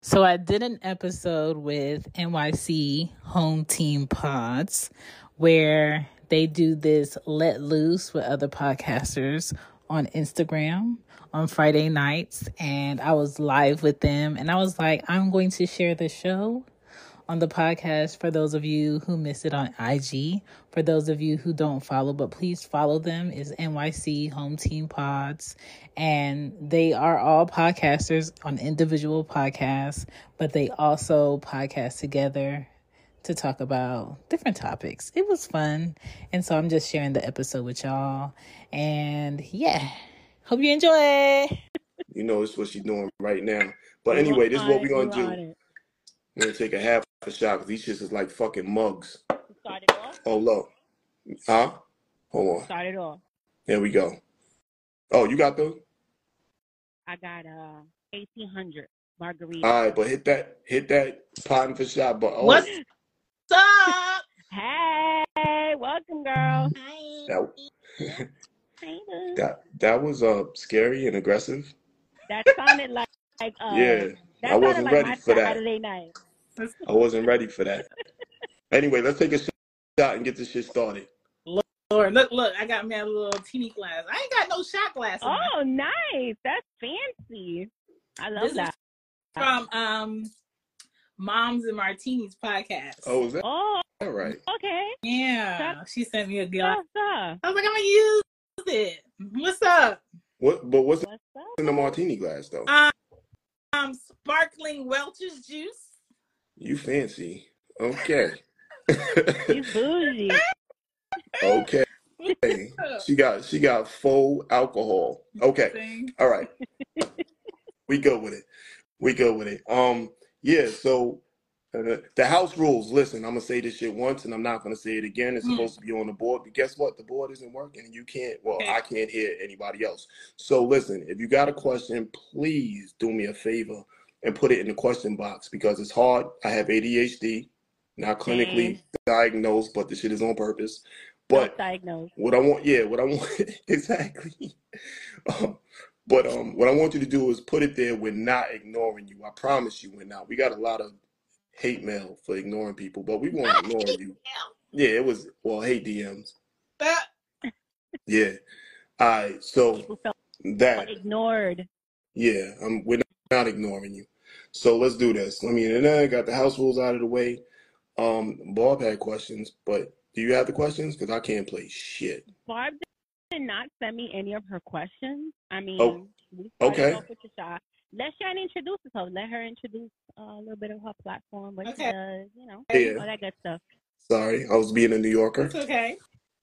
So I did an episode with NYC Home Team Pods where they do this let loose with other podcasters on Instagram on Friday nights. And I was live with them and I was like, I'm going to share the show on the podcast for those of you who missed it on IG. For those of you who don't follow, but please follow them, is NYC Home Team Pods. And they are all podcasters on individual podcasts, but they also podcast together to talk about different topics. It was fun. And so I'm just sharing the episode with y'all. And yeah, hope you enjoy. You know, it's what she's doing right now. But anyway, this is what we're going to do. We're going to take a half a shot because these shits is like fucking mugs. Start it off? Oh, low. Huh? Hold on. Start it off. There we go. Oh, you got those? I got 1800 margarita. All right, but hit that potting for shot. But What's up? Hey, welcome, girl. That was scary and aggressive. That sounded like yeah. I wasn't ready for that. Saturday night. I wasn't ready for that. Anyway, let's take a shot and get this shit started. Lord, look, I got me a little teeny glass. I ain't got no shot glass. Oh, nice. That's fancy. I love that. From Moms and Martinis podcast. Oh, is that? Oh, all right. Okay. Yeah. She sent me a glass. I was like, I'm gonna use it. What's up? What's in the martini glass though? Sparkling Welch's juice. You fancy. Okay. She's bougie. Okay. She got full alcohol. Okay. All right. We go with it. Yeah, so the house rules. Listen, I'm gonna say this shit once and I'm not gonna say it again. It's supposed to be on the board, but guess what? The board isn't working and you can't, I can't hear anybody else. So listen, if you got a question, please do me a favor and put it in the question box because it's hard. I have ADHD, not clinically diagnosed, but the shit is on purpose. But diagnosed. What I want exactly. But what I want you to do is put it there. We're not ignoring you. I promise you we're not. We got a lot of hate mail for ignoring people, but we won't ignore you. Yeah, it was, hate DMs. Yeah. All right, so that. Ignored. Yeah, we're not ignoring you. So let's do this. I got the house rules out of the way. Barb had questions, but do you have the questions? Because I can't play shit. Barb did not send me any of her questions. I mean, we started off with the shot. Let Shannon introduce herself. Let her introduce a little bit of her platform, what she does, all that good stuff. Sorry, I was being a New Yorker. It's okay.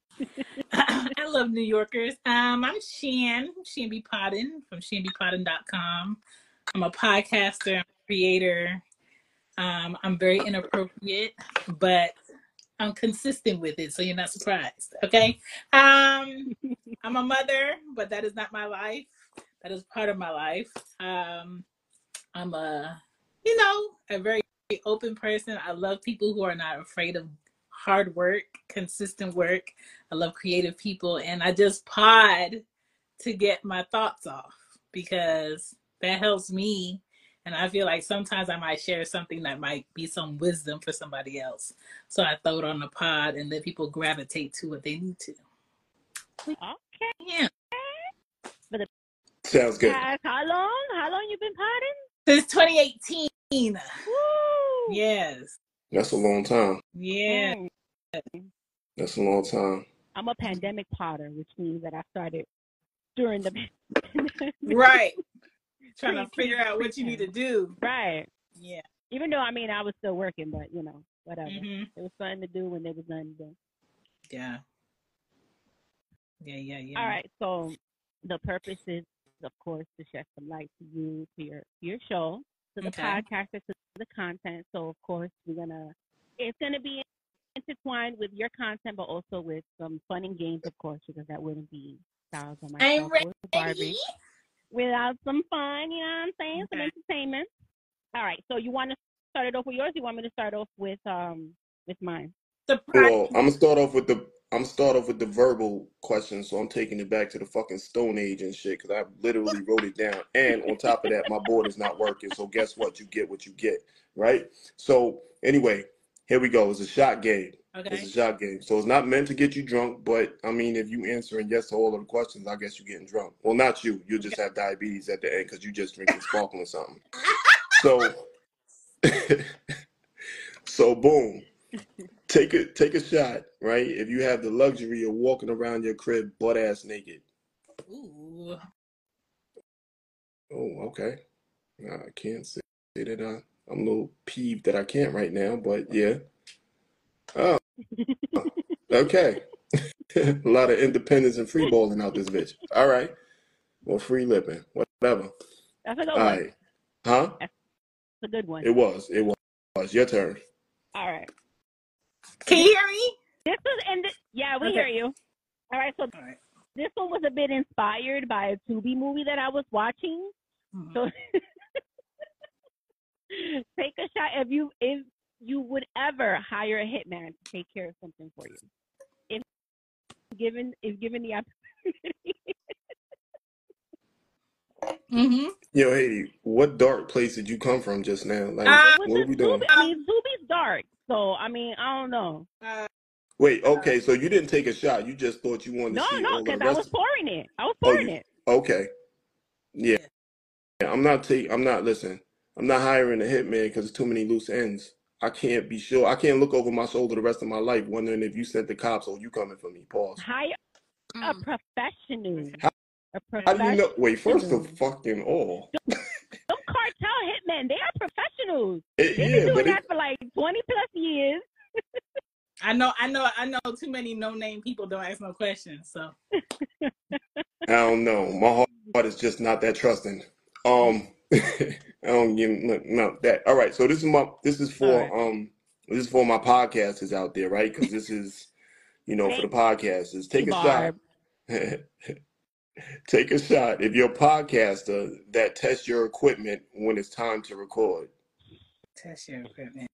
I love New Yorkers. I'm Shan B. Podden from shanbypodden.com. I'm a podcaster, I'm a creator. I'm very inappropriate, but I'm consistent with it, so you're not surprised. Okay. I'm a mother, but that is not my life. That is part of my life. I'm a very open person. I love people who are not afraid of hard work, consistent work. I love creative people, and I just pod to get my thoughts off because that helps me. And I feel like sometimes I might share something that might be some wisdom for somebody else. So I throw it on the pod and let people gravitate to what they need to. Okay. Yeah. Sounds good. How long you been podding? Since 2018. Woo! Yes. That's a long time. Yeah. That's a long time. I'm a pandemic podder, which means that I started during the pandemic. Right. Trying to figure out what you need to do. Right. Yeah. Even though, I was still working, but, whatever. Mm-hmm. It was fun to do when there was nothing to do. Yeah. Yeah. All right. So the purpose is, of course, to shed some light to you, to your show, to the podcaster, to the content. So, of course, it's going to be intertwined with your content, but also with some fun and games, of course, because that wouldn't be Styles on myself or Barbie. Without some fun, you know what I'm saying? Some entertainment. All right. So you want to start it off with yours? Or you want me to start off with mine? Well, I'm gonna start off with the I'm start off with the verbal question, so I'm taking it back to the fucking Stone Age and shit, because I literally wrote it down. And on top of that, my board is not working. So guess what? You get, right? So anyway, here we go. It's a shot game. Okay. It's a shot game. So it's not meant to get you drunk, but I mean, if you answering yes to all of the questions, I guess you're getting drunk. Well, not you. You'll just have diabetes at the end because you just drinking sparkling something. So, so boom. Take a shot, right? If you have the luxury of walking around your crib butt ass naked. Ooh. Oh, okay. I can't say that. I'm a little peeved that I can't right now, but yeah. Oh, okay. A lot of independence and free balling out this bitch. All right. Well, free lipping, whatever. That's a good All one. right. Huh? That's a good one. It was. Your turn. All right. Can you hear me? Yeah, we hear you. All right, so this one was a bit inspired by a Tubi movie that I was watching. Mm-hmm. So take a shot if you would ever hire a hitman to take care of something for you. If given the opportunity. Mm-hmm. Yo, Haiti, what dark place did you come from just now? Like, what are we doing? I mean, Tubi's dark, so I mean, I don't know. Wait, okay, so you didn't take a shot. You just thought you wanted to see all the rest. No, because I was pouring it. Okay. Yeah. I'm not hiring a hitman because there's too many loose ends. I can't be sure. I can't look over my shoulder the rest of my life wondering if you sent the cops or you coming for me. Pause. Hire a professional. How do you know? Wait, first of fucking all. Some cartel hitmen, they are professionals. They've been doing that for like 20 plus years. I know too many no-name people don't ask no questions, so. I don't know. My heart is just not that trusting. I don't give no that. All right, so this is for my podcasters out there, right? Because this is, for the podcasters. Take a shot. Take a shot. If you're a podcaster, that test your equipment when it's time to record. Test your equipment.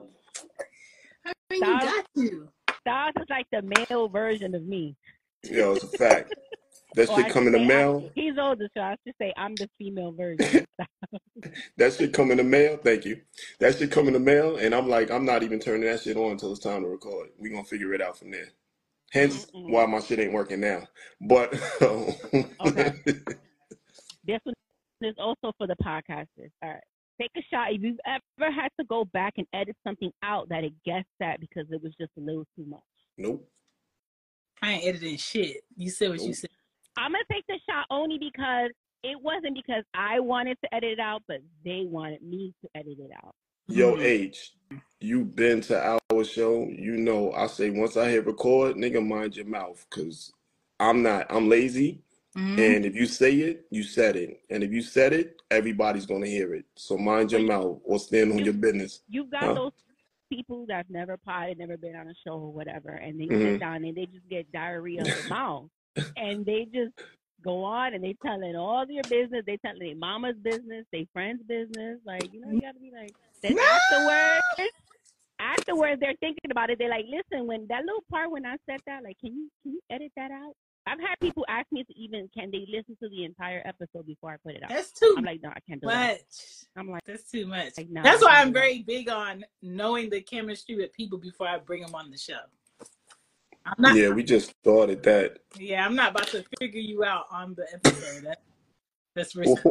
You got to. Styles is like the male version of me. Yo, it's a fact. That shit come in the mail. He's older, so I should say I'm the female version. That shit come in the mail. Thank you. That shit come in the mail, and I'm like, I'm not even turning that shit on until it's time to record. We're going to figure it out from there. Hence why my shit ain't working now. But okay. This one is also for the podcasters. All right. Take a shot. If you've ever had to go back and edit something out that it guessed that because it was just a little too much. Nope. I ain't editing shit. You said what you said. I'm going to take the shot only because it wasn't because I wanted to edit it out, but they wanted me to edit it out. Yo, H, you been to our show. I say once I hit record, nigga, mind your mouth. Because I'm lazy. Mm-hmm. And if you say it, you said it. And if you said it, everybody's going to hear it. So mind your mouth or stand on your business. You've got those people that's never potted, never been on a show or whatever, and they sit down and they just get diarrhea of the mouth. And they just go on and they telling all their business. They telling their mama's business, their friend's business. Like, you got to be like, then afterwards, they're thinking about it. They're like, listen, when that little part when I said that, like, can you edit that out? I've had people ask me can they listen to the entire episode before I put it out? That's too I'm like, no, I can't do much. That. I'm like, that's too much. Like, no, that's why I'm very big on knowing the chemistry with people before I bring them on the show. We just started that. Yeah, I'm not about to figure you out on the episode. That's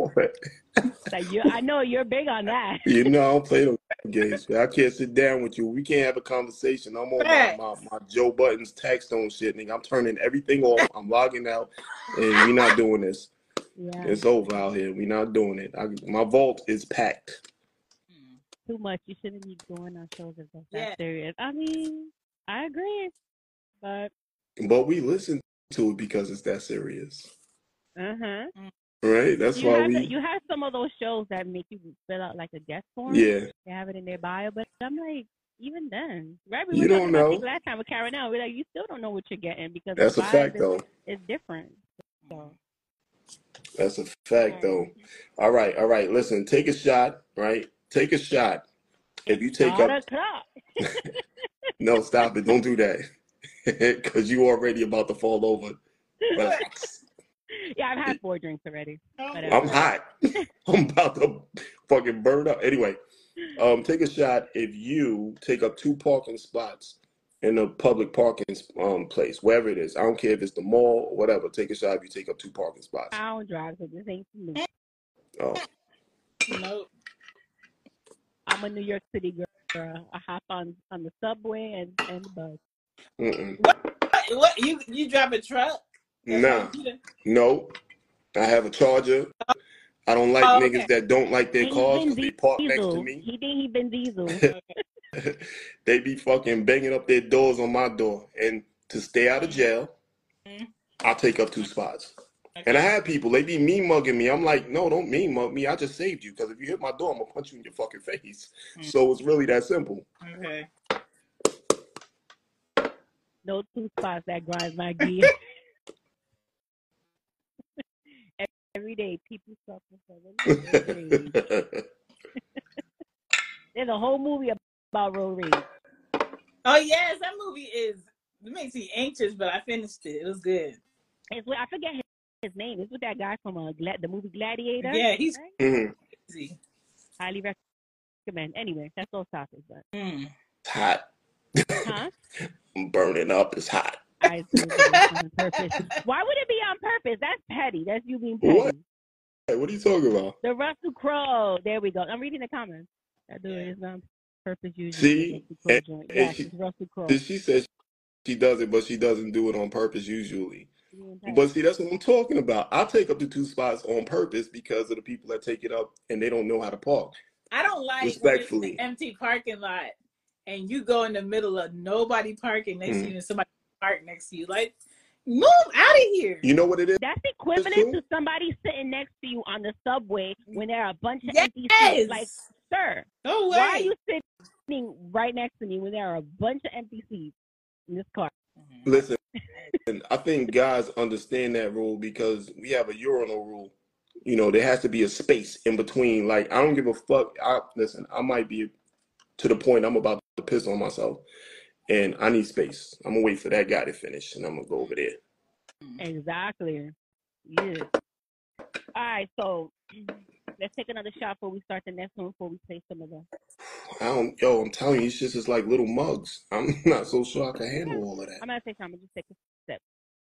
I know you're big on that. I don't play those games. I can't sit down with you. We can't have a conversation. I'm on my Joe Buttons text on shit, nigga. I'm turning everything off. I'm logging out, and we're not doing this. Yeah. It's over out here. We're not doing it. My vault is packed. Too much. You shouldn't be doing our shows if that's that serious. I mean, I agree, but we listen to it because it's that serious. Uh-huh. Right? That's why you have some of those shows that make you fill out like a guest form. Yeah. They have it in their bio, but I'm like, even then, right? You don't know. Last time with Karen, we're like, you still don't know what you're getting because that's a fact, though. It's different. So. That's a fact, though. All right. Listen, take a shot, right? Take a shot. If you take up. No, No, stop it. Don't do that. Because you already about to fall over. Relax. Yeah, I've had 4 drinks already. I'm hot. I'm about to fucking burn up. Anyway, take a shot if you take up 2 parking spots in a public parking place, wherever it is. I don't care if it's the mall or whatever. Take a shot if you take up 2 parking spots. I don't drive, so this ain't for me. Oh. Nope. I'm a New York City girl. I hop on the subway and the bus. What? You drive a truck? Nah. No. I have a Charger. I don't like niggas that don't like their cars because they park next to me. He think he Vin Diesel. They be fucking banging up their doors on my door. And to stay out of jail, I'll take up 2 spots. And I have people, they be mean mugging me. I'm like, no, don't mean mug me. I just saved you. Because if you hit my door, I'm going to punch you in your fucking face. So it's really that simple. Okay. No 2 spots that grinds my gear. Every day, people suffer from road rage. There's a whole movie about road rage. Oh yes, that movie it makes me anxious, but I finished it. It was good. I forget his name. It's with that guy from the movie Gladiator. Yeah, he's crazy. Highly recommend. Anyway, that's those topics. But it's hot. Huh? I'm burning up. It's hot. I on purpose. Why would it be on purpose? That's petty. That's you being petty. What? What are you talking about? The Russell Crowe. There we go. I'm reading the comments. That dude is on purpose usually. See? Yes, it's Russell Crowe. She says she does it, but she doesn't do it on purpose usually. But see, that's what I'm talking about. I'll take up the 2 spots on purpose because of the people that take it up and they don't know how to park. I don't like respectfully when it's an empty parking lot and you go in the middle of nobody parking next to you and somebody park next to you. Like, move out of here. You know what it is? That's equivalent to somebody sitting next to you on the subway when there are a bunch of empty seats. Like, sir, no way. Why are you sitting right next to me when there are a bunch of empty seats in this car? Listen, I think guys understand that rule because we have a urinal rule. You know, there has to be a space in between. Like, I don't give a fuck. Listen, I might be to the point I'm about to piss on myself, and I need space. I'm going to wait for that guy to finish, and I'm going to go over there. Exactly. Yeah. All right, so let's take another shot before we start the next one, before we play some of the... I'm telling you, it's just like little mugs. I'm not so sure I can handle all of that. I'm going to say something. Just take a step.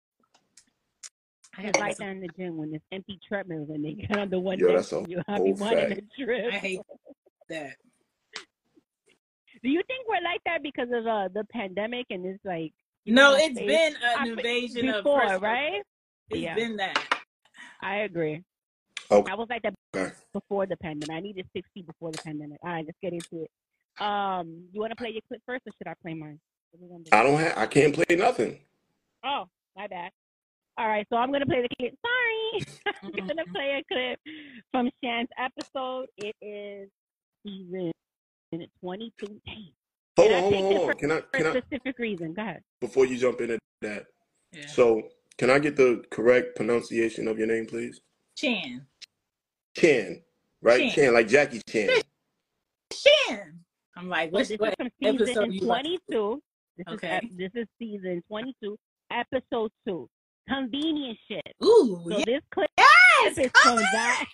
I like that in the gym when there's empty treadmills and they get on the one next to you. I'll be wanting a trip. I hate that. Do you think we're like that because of the pandemic and it's like... No, it's been an invasion before, of right? It's been that. I agree. Okay. I was like that before the pandemic. I needed 60 before the pandemic. All right, let's get into it. You want to play your clip first or should I play mine? I can't play nothing. Oh, my bad. All right, so I'm going to play the clip. Sorry. I'm going to play a clip from Shan's episode. It is season 22. Hold on. Can I specific reason. Go ahead. Before you jump into that. Yeah. So, can I get the correct pronunciation of your name, please? Chan. Chan, right? Chan, like Jackie Chan. Chan. I'm like, what's this is from season 22. This is season 22, episode 2. Convenient shit. Ooh, so this clip is from that.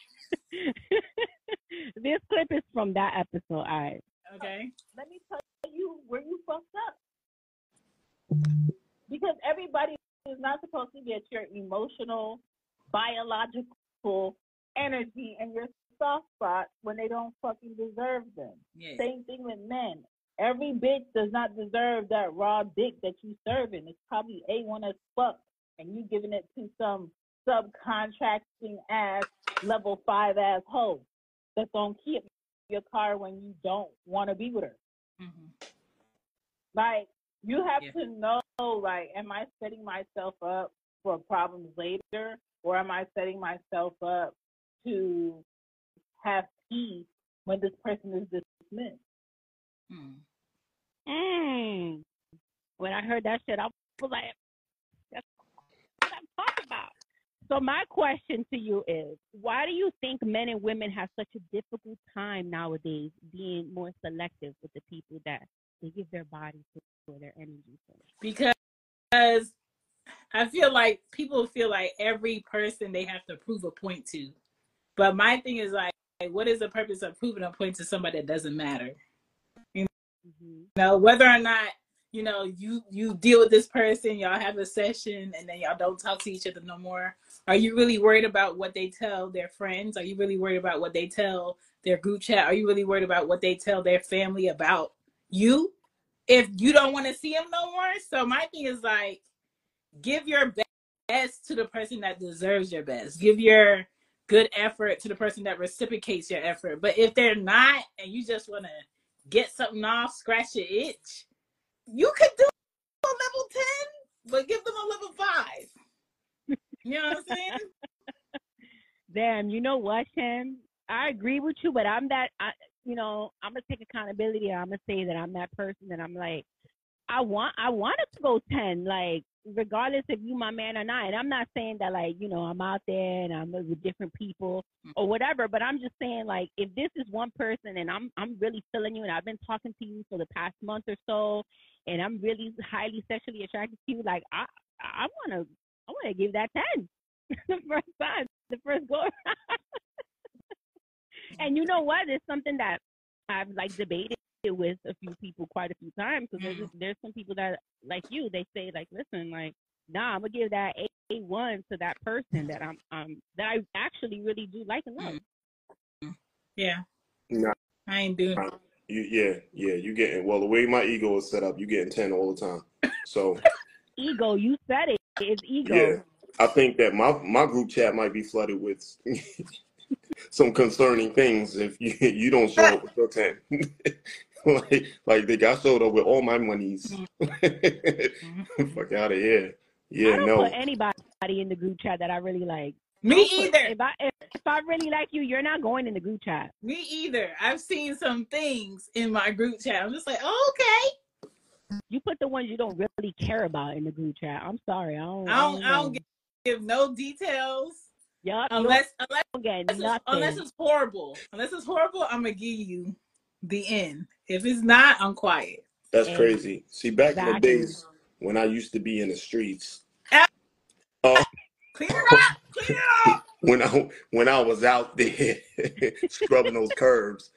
This clip is from that episode. All right. Okay. Let me tell you where you fucked up. Because everybody is not supposed to get your emotional, biological energy and your soft spot when they don't fucking deserve them. Yeah. Same thing with men. Every bitch does not deserve that raw dick that you serving. It's probably A1 as fuck, and you giving it to some subcontracting ass level 5 ass hoe that's gonna keep your car when you don't want to be with her. Mm-hmm. Like, you have to know, like, am I setting myself up for problems later, or am I setting myself up to have peace when this person is dismissed? When I heard that shit, I was like, that's what I'm talking about. So my question to you is, why do you think men and women have such a difficult time nowadays being more selective with the people that they give their bodies to or their energy to? Because I feel like people feel like every person they have to prove a point to. But my thing is like, what is the purpose of proving a point to somebody that doesn't matter? You know, whether or not, you know, you deal with this person, y'all have a session, and then y'all don't talk to each other no more. Are you really worried about what they tell their friends? Are you really worried about what they tell their group chat? Are you really worried about what they tell their family about you? If you don't want to see them no more. So my thing is like, give your best to the person that deserves your best. Give your good effort to the person that reciprocates your effort. But if they're not, and you just want to get something off, scratch your itch, you could do a level 10, but give them a level 5. You know what I'm saying? Damn, you know what, Shem? I agree with you, but I'm gonna take accountability. I'm gonna say that I'm that person that I'm like, I want it to go 10, like regardless if you my man or not. And I'm not saying that like, you know, I'm out there and I'm with different people or whatever, but I'm just saying like, if this is one person and I'm really feeling you and I've been talking to you for the past month or so and I'm really highly sexually attracted to you, like I wanna give that 10 the first time, the first go. And you know what? It's something that I've like debated with a few people quite a few times. So there's some people that like you, they say like, listen, like, nah, I'm gonna give that A1 to that person that that I actually really do like and love. Yeah. Nah. I ain't doing you getting, well, the way my ego is set up, you getting 10 all the time. So ego, you said it. It's ego. Yeah. I think that my group chat might be flooded with some concerning things if you don't show up with your 10. like they got showed up with all my monies. Fuck out of here. Yeah, I don't no. put anybody in the group chat that I really like. Me either. If I really like you, you're not going in the group chat. Me either. I've seen some things in my group chat. I'm just like, oh, okay. You put the ones you don't really care about in the group chat. I'm sorry. I don't give no details. Yep. Unless it's horrible. Unless it's horrible, I'm gonna give you the end. If it's not, I'm quiet. That's crazy. See, back in the days when I used to be in the streets. Clean it up. When I was out there scrubbing those curbs.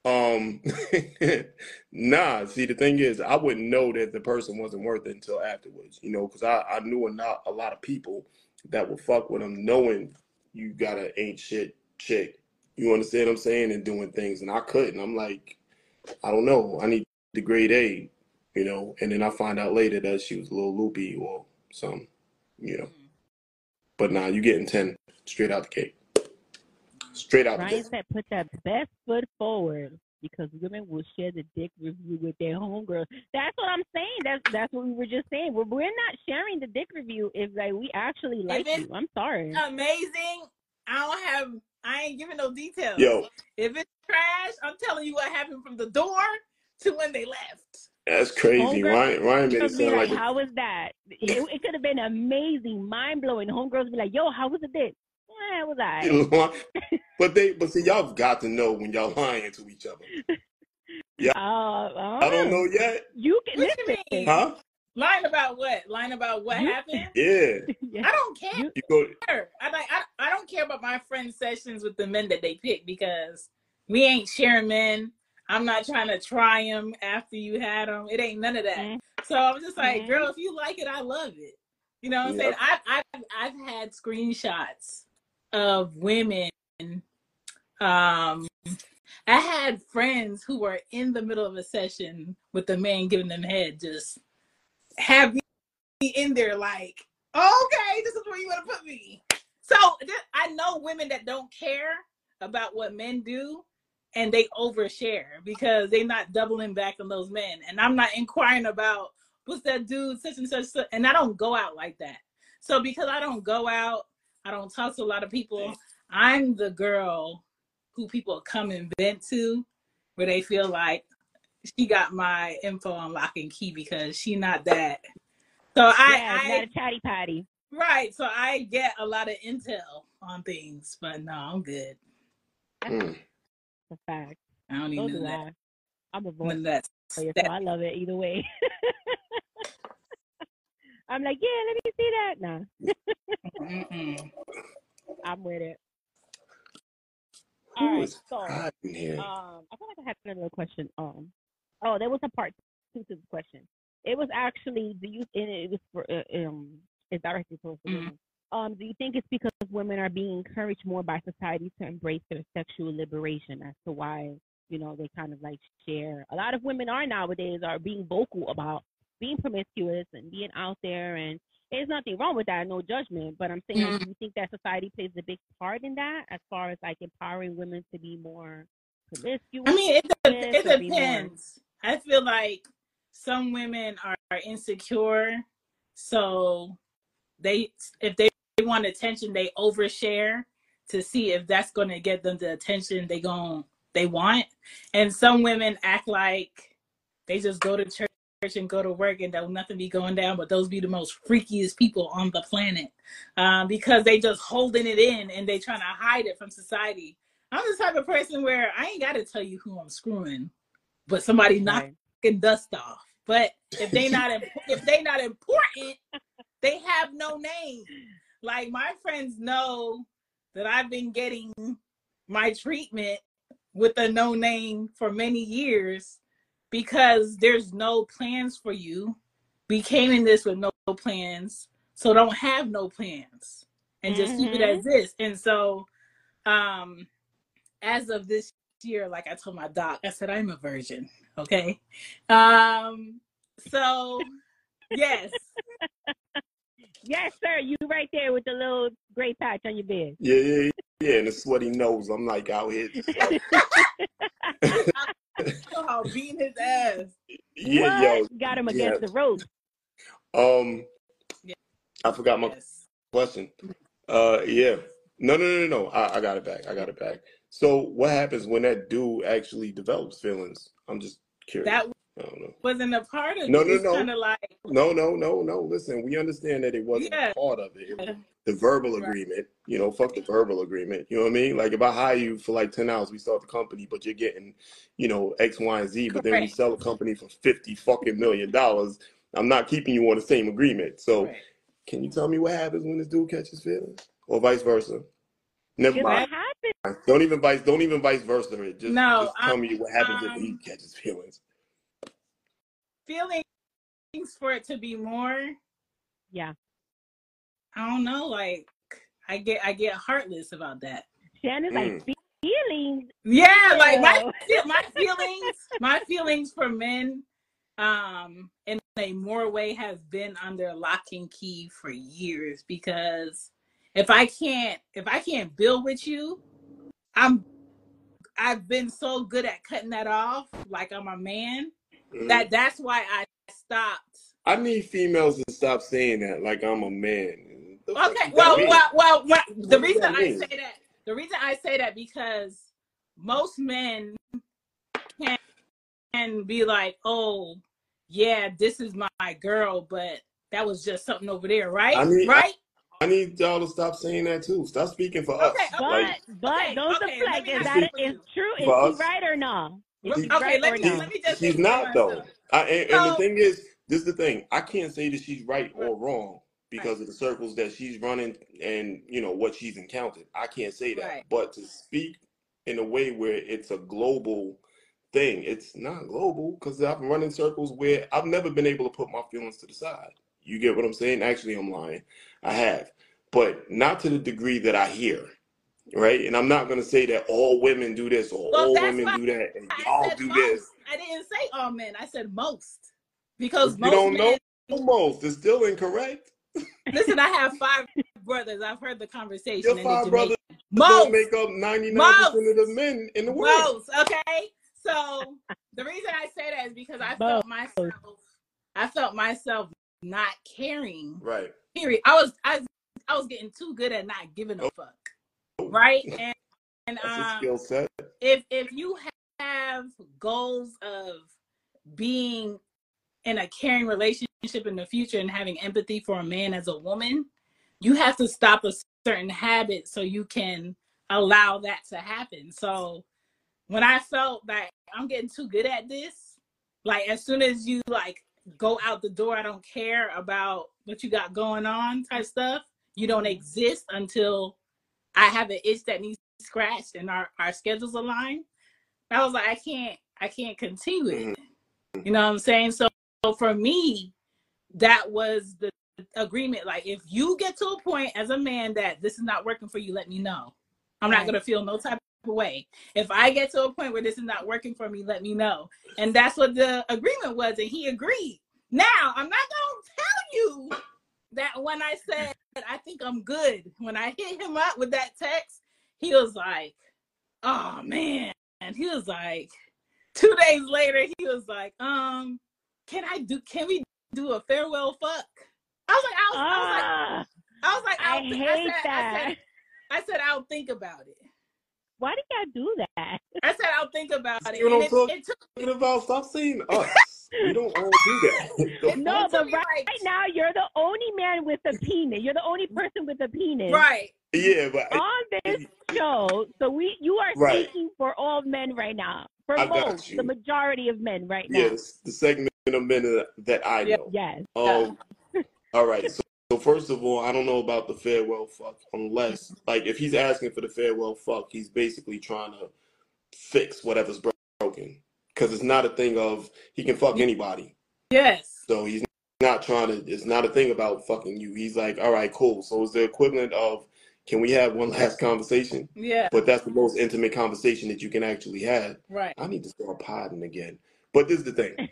Nah, see, the thing is, I wouldn't know that the person wasn't worth it until afterwards, you know, because I knew a lot of people that would fuck with them knowing you got an ain't shit chick. You understand what I'm saying? And doing things, and I couldn't. I'm like, I don't know. I need the grade A, you know, and then I find out later that she was a little loopy or something, you know. But nah, you getting 10 straight out the gate. Straight out the gate. Ryan said, put that best foot forward because women will share the dick review with their homegirls. That's what I'm saying. That's what we were just saying. We're not sharing the dick review if like we actually like you. I'm sorry. Amazing. I ain't giving no details. Yo. If it's trash, I'm telling you what happened from the door to when they left. That's crazy. Ryan made it sound like how was that? It could have been amazing, mind blowing. Homegirls be like, yo, how was the dick? It was but see, y'all have got to know when y'all lying to each other. Yeah. I don't know yet. You can listen. Huh? Lying about what? Lying about what happened? Yeah. I don't care. I don't care about my friends' sessions with the men that they pick because we ain't sharing men. I'm not trying to try them after you had them. It ain't none of that. So I'm just like, girl, if you like it, I love it. You know what I'm saying? I've had screenshots of women. I had friends who were in the middle of a session with the man giving them head, just have me in there like, okay, this is where you want to put me. So I know women that don't care about what men do and they overshare because they're not doubling back on those men. And I'm not inquiring about what's that dude, such and such, and I don't go out like that. So because I don't go out, I don't talk to a lot of people, I'm the girl who people come and vent to where they feel like she got my info on lock and key because she not that. So I not a chatty patty. Right. So I get a lot of intel on things, but no, I'm good. That's a fact. I don't even know that. I'm a voice. So I love it either way. I'm like, yeah, let me see that. Nah. I'm with it. Who is hiding here? I feel like I had another question. Oh, there was a part 2 to the question. It was actually, do you? And it was for it's directed towards the women. Do you think it's because women are being encouraged more by society to embrace their sexual liberation as to why, you know, they kind of like share? A lot of women are nowadays are being vocal about being promiscuous and being out there, and there's nothing wrong with that, no judgment. But I'm saying, like, do you think that society plays a big part in that as far as like empowering women to be more promiscuous? I mean, it depends. I feel like some women are insecure, so if they want attention, they overshare to see if that's going to get them the attention they want. And some women act like they just go to church and go to work and there'll nothing be going down, but those be the most freakiest people on the planet, because they just holding it in and they trying to hide it from society. I'm the type of person where I ain't got to tell you who I'm screwing, but somebody knocking dust off. But if they not important, they have no name. Like, my friends know that I've been getting my treatment with a no name for many years because there's no plans for you. We came in this with no plans, so don't have no plans and just keep it as this. And so, as of this year, like I told my doc, I said, I'm a virgin. Okay. So yes. Yes, sir. You right there with the little gray patch on your bed. Yeah, and the sweaty nose. I'm like out here just like I'll beat his ass. Yeah, yo. Got him against the rope. I forgot my question. Yeah. No. I got it back. So what happens when that dude actually develops feelings? I'm just curious. That I don't know. Wasn't a part of it. No. Kind of like no. Listen, we understand that it wasn't a part of it. It was the verbal agreement. You know, fuck the verbal agreement. You know what I mean? Like, if I hire you for like 10 hours, we start the company, but you're getting, you know, X, Y, and Z. But then we sell a company for $50 million. I'm not keeping you on the same agreement. So, can you tell me what happens when this dude catches feelings, or vice versa? Never mind. Don't even vice versa it. Just tell me what happens if he catches feelings. Feelings for it to be more. Yeah. I don't know. Like, I get heartless about that. Shannon's like feelings. Yeah, like my feelings for men, in a more way has been under lock and key for years, because if I can't build with you, I've been so good at cutting that off, like I'm a man, that's why I stopped. I need females to stop saying that, like I'm a man. Okay, the reason I say that because most men can be like, oh yeah, this is my girl, but that was just something over there, right? I need y'all to stop saying that too. Stop speaking for us. But those deflect. Is that is true? Is he right or no? Let me just. She's not though. And the thing is, this is the thing. I can't say that she's right or wrong because of the circles that she's running and, you know, what she's encountered. I can't say that. But to speak in a way where it's a global thing, it's not global, because I've run in circles where I've never been able to put my feelings to the side. You get what I'm saying? Actually, I'm lying. I have. But not to the degree that I hear. Right? And I'm not going to say that all women do this or all women do that and y'all do this. I didn't say all men. I said most. Because you don't know most. It's still incorrect. Listen, I have 5 brothers. I've heard the conversation. Your 5 brothers don't make up 99% of the men in the world. Most, okay? So the reason I say that is because I felt myself not caring. Right. Period. I was getting too good at not giving a fuck. Right? And that's a skill set. If you have goals of being in a caring relationship in the future and having empathy for a man as a woman, you have to stop a certain habit so you can allow that to happen. So when I felt that I'm getting too good at this, like as soon as you like go out the door. I don't care about what you got going on type stuff. You don't exist until I have an itch that needs scratched and our schedules align. I was like, I can't continue it. You know what I'm saying? So for me, that was the agreement. Like, if you get to a point as a man that this is not working for you, let me know. I'm not going to feel no type of way. If I get to a point where this is not working for me, let me know. And that's what the agreement was. And he agreed. Now, I'm not going to tell you that when I said, I think I'm good, when I hit him up with that text, he was like, oh man. And he was like, 2 days later, he was like, can we do a farewell fuck? I hate that. I said, I'll think about it. Why did y'all do that? I said, I'll think about it. You know what I'm talking about? Stop saying us. We don't all do that. No, but right now, you're the only man with a penis. You're the only person with a penis. Right. Yeah, but on this show, so you are speaking for all men right now. For most, the majority of men right now. Yes, the segment of men that I know. Yes. All right. So first of all, I don't know about the farewell fuck, unless, like, if he's asking for the farewell fuck, he's basically trying to fix whatever's broken. Because it's not a thing of he can fuck anybody. Yes. So he's not trying to, it's not a thing about fucking you. He's like, all right, cool. So it's the equivalent of, can we have one last conversation? Yeah. But that's the most intimate conversation that you can actually have. Right. I need to start podding again. But this is the thing.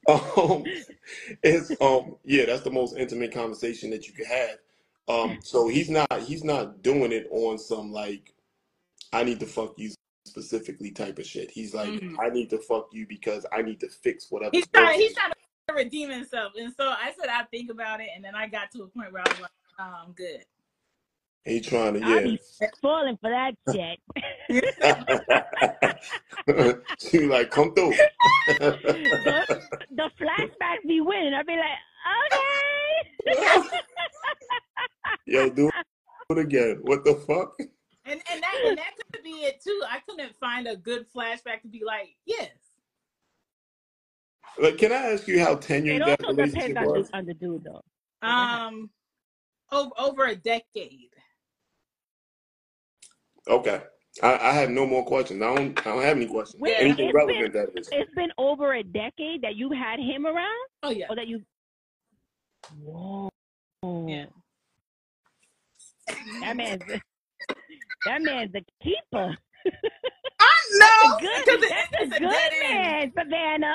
That's the most intimate conversation that you can have. So he's not doing it on some like, I need to fuck you specifically type of shit. He's like, I need to fuck you because I need to fix whatever. He's trying to redeem himself. And so I said I'd think about it, and then I got to a point where I was like, I'm good. He's trying to, I'll be falling for that shit. She like, come through. The flashback be winning. I'll be like, okay. Yo, do it again. What the fuck? And that could be it too. I couldn't find a good flashback to be like, yes. Like, can I ask you how tenured that relationship was? It also depends on the dude, though. Over a decade. Okay. I have no more questions. I don't have any questions. Wait, anything relevant that is. It's been over a decade that you've had him around? Oh yeah. Or that you Whoa. Yeah. That man's a keeper. I know. That's a good man, Savannah.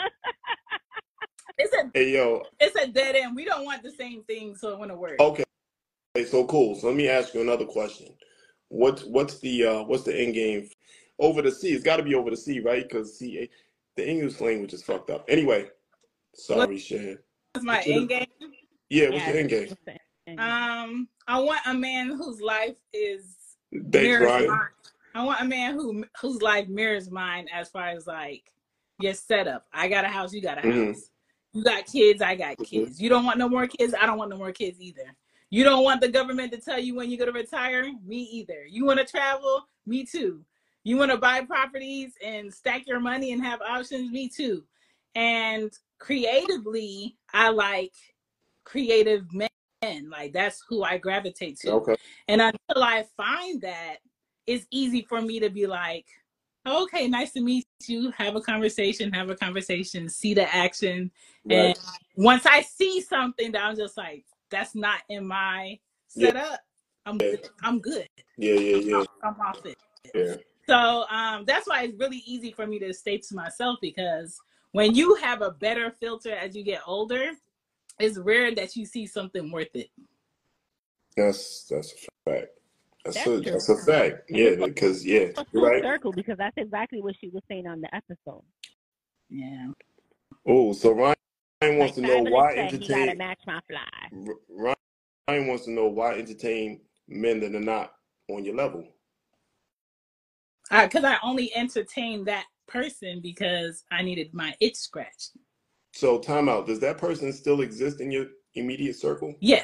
It's a dead end. We don't want the same thing, so it wouldn't work. Okay, so cool. So let me ask you another question. What's the end game over the sea? It's got to be over the sea, right? Because the English language is fucked up. Anyway, sorry, Shan. What's my end game? Yeah, what's your end game? I want a man whose life is mirrors mine. I want a man whose life mirrors mine as far as like your setup. I got a house, you got a house. You got kids, I got kids. You don't want no more kids, I don't want no more kids either. You don't want the government to tell you when you're going to retire? Me either. You want to travel? Me too. You want to buy properties and stack your money and have options? Me too. And creatively, I like creative men. Like, that's who I gravitate to. Okay. And until I find that, it's easy for me to be like, okay, nice to meet you. Have a conversation, see the action. Right. And once I see something that I'm just like, that's not in my setup, I'm good. Yeah. I'm off it. Yeah. So that's why it's really easy for me to stay to myself, because when you have a better filter as you get older, it's rare that you see something worth it. That's a fact. That's a fact. Yeah, because you're right. Circle, because that's exactly what she was saying on the episode. Yeah. Oh, so Ryan wants to know why entertain. You gotta match my fly. Ryan wants to know why entertain men that are not on your level. Because I only entertained that person because I needed my itch scratched. So, time out. Does that person still exist in your immediate circle? Yes.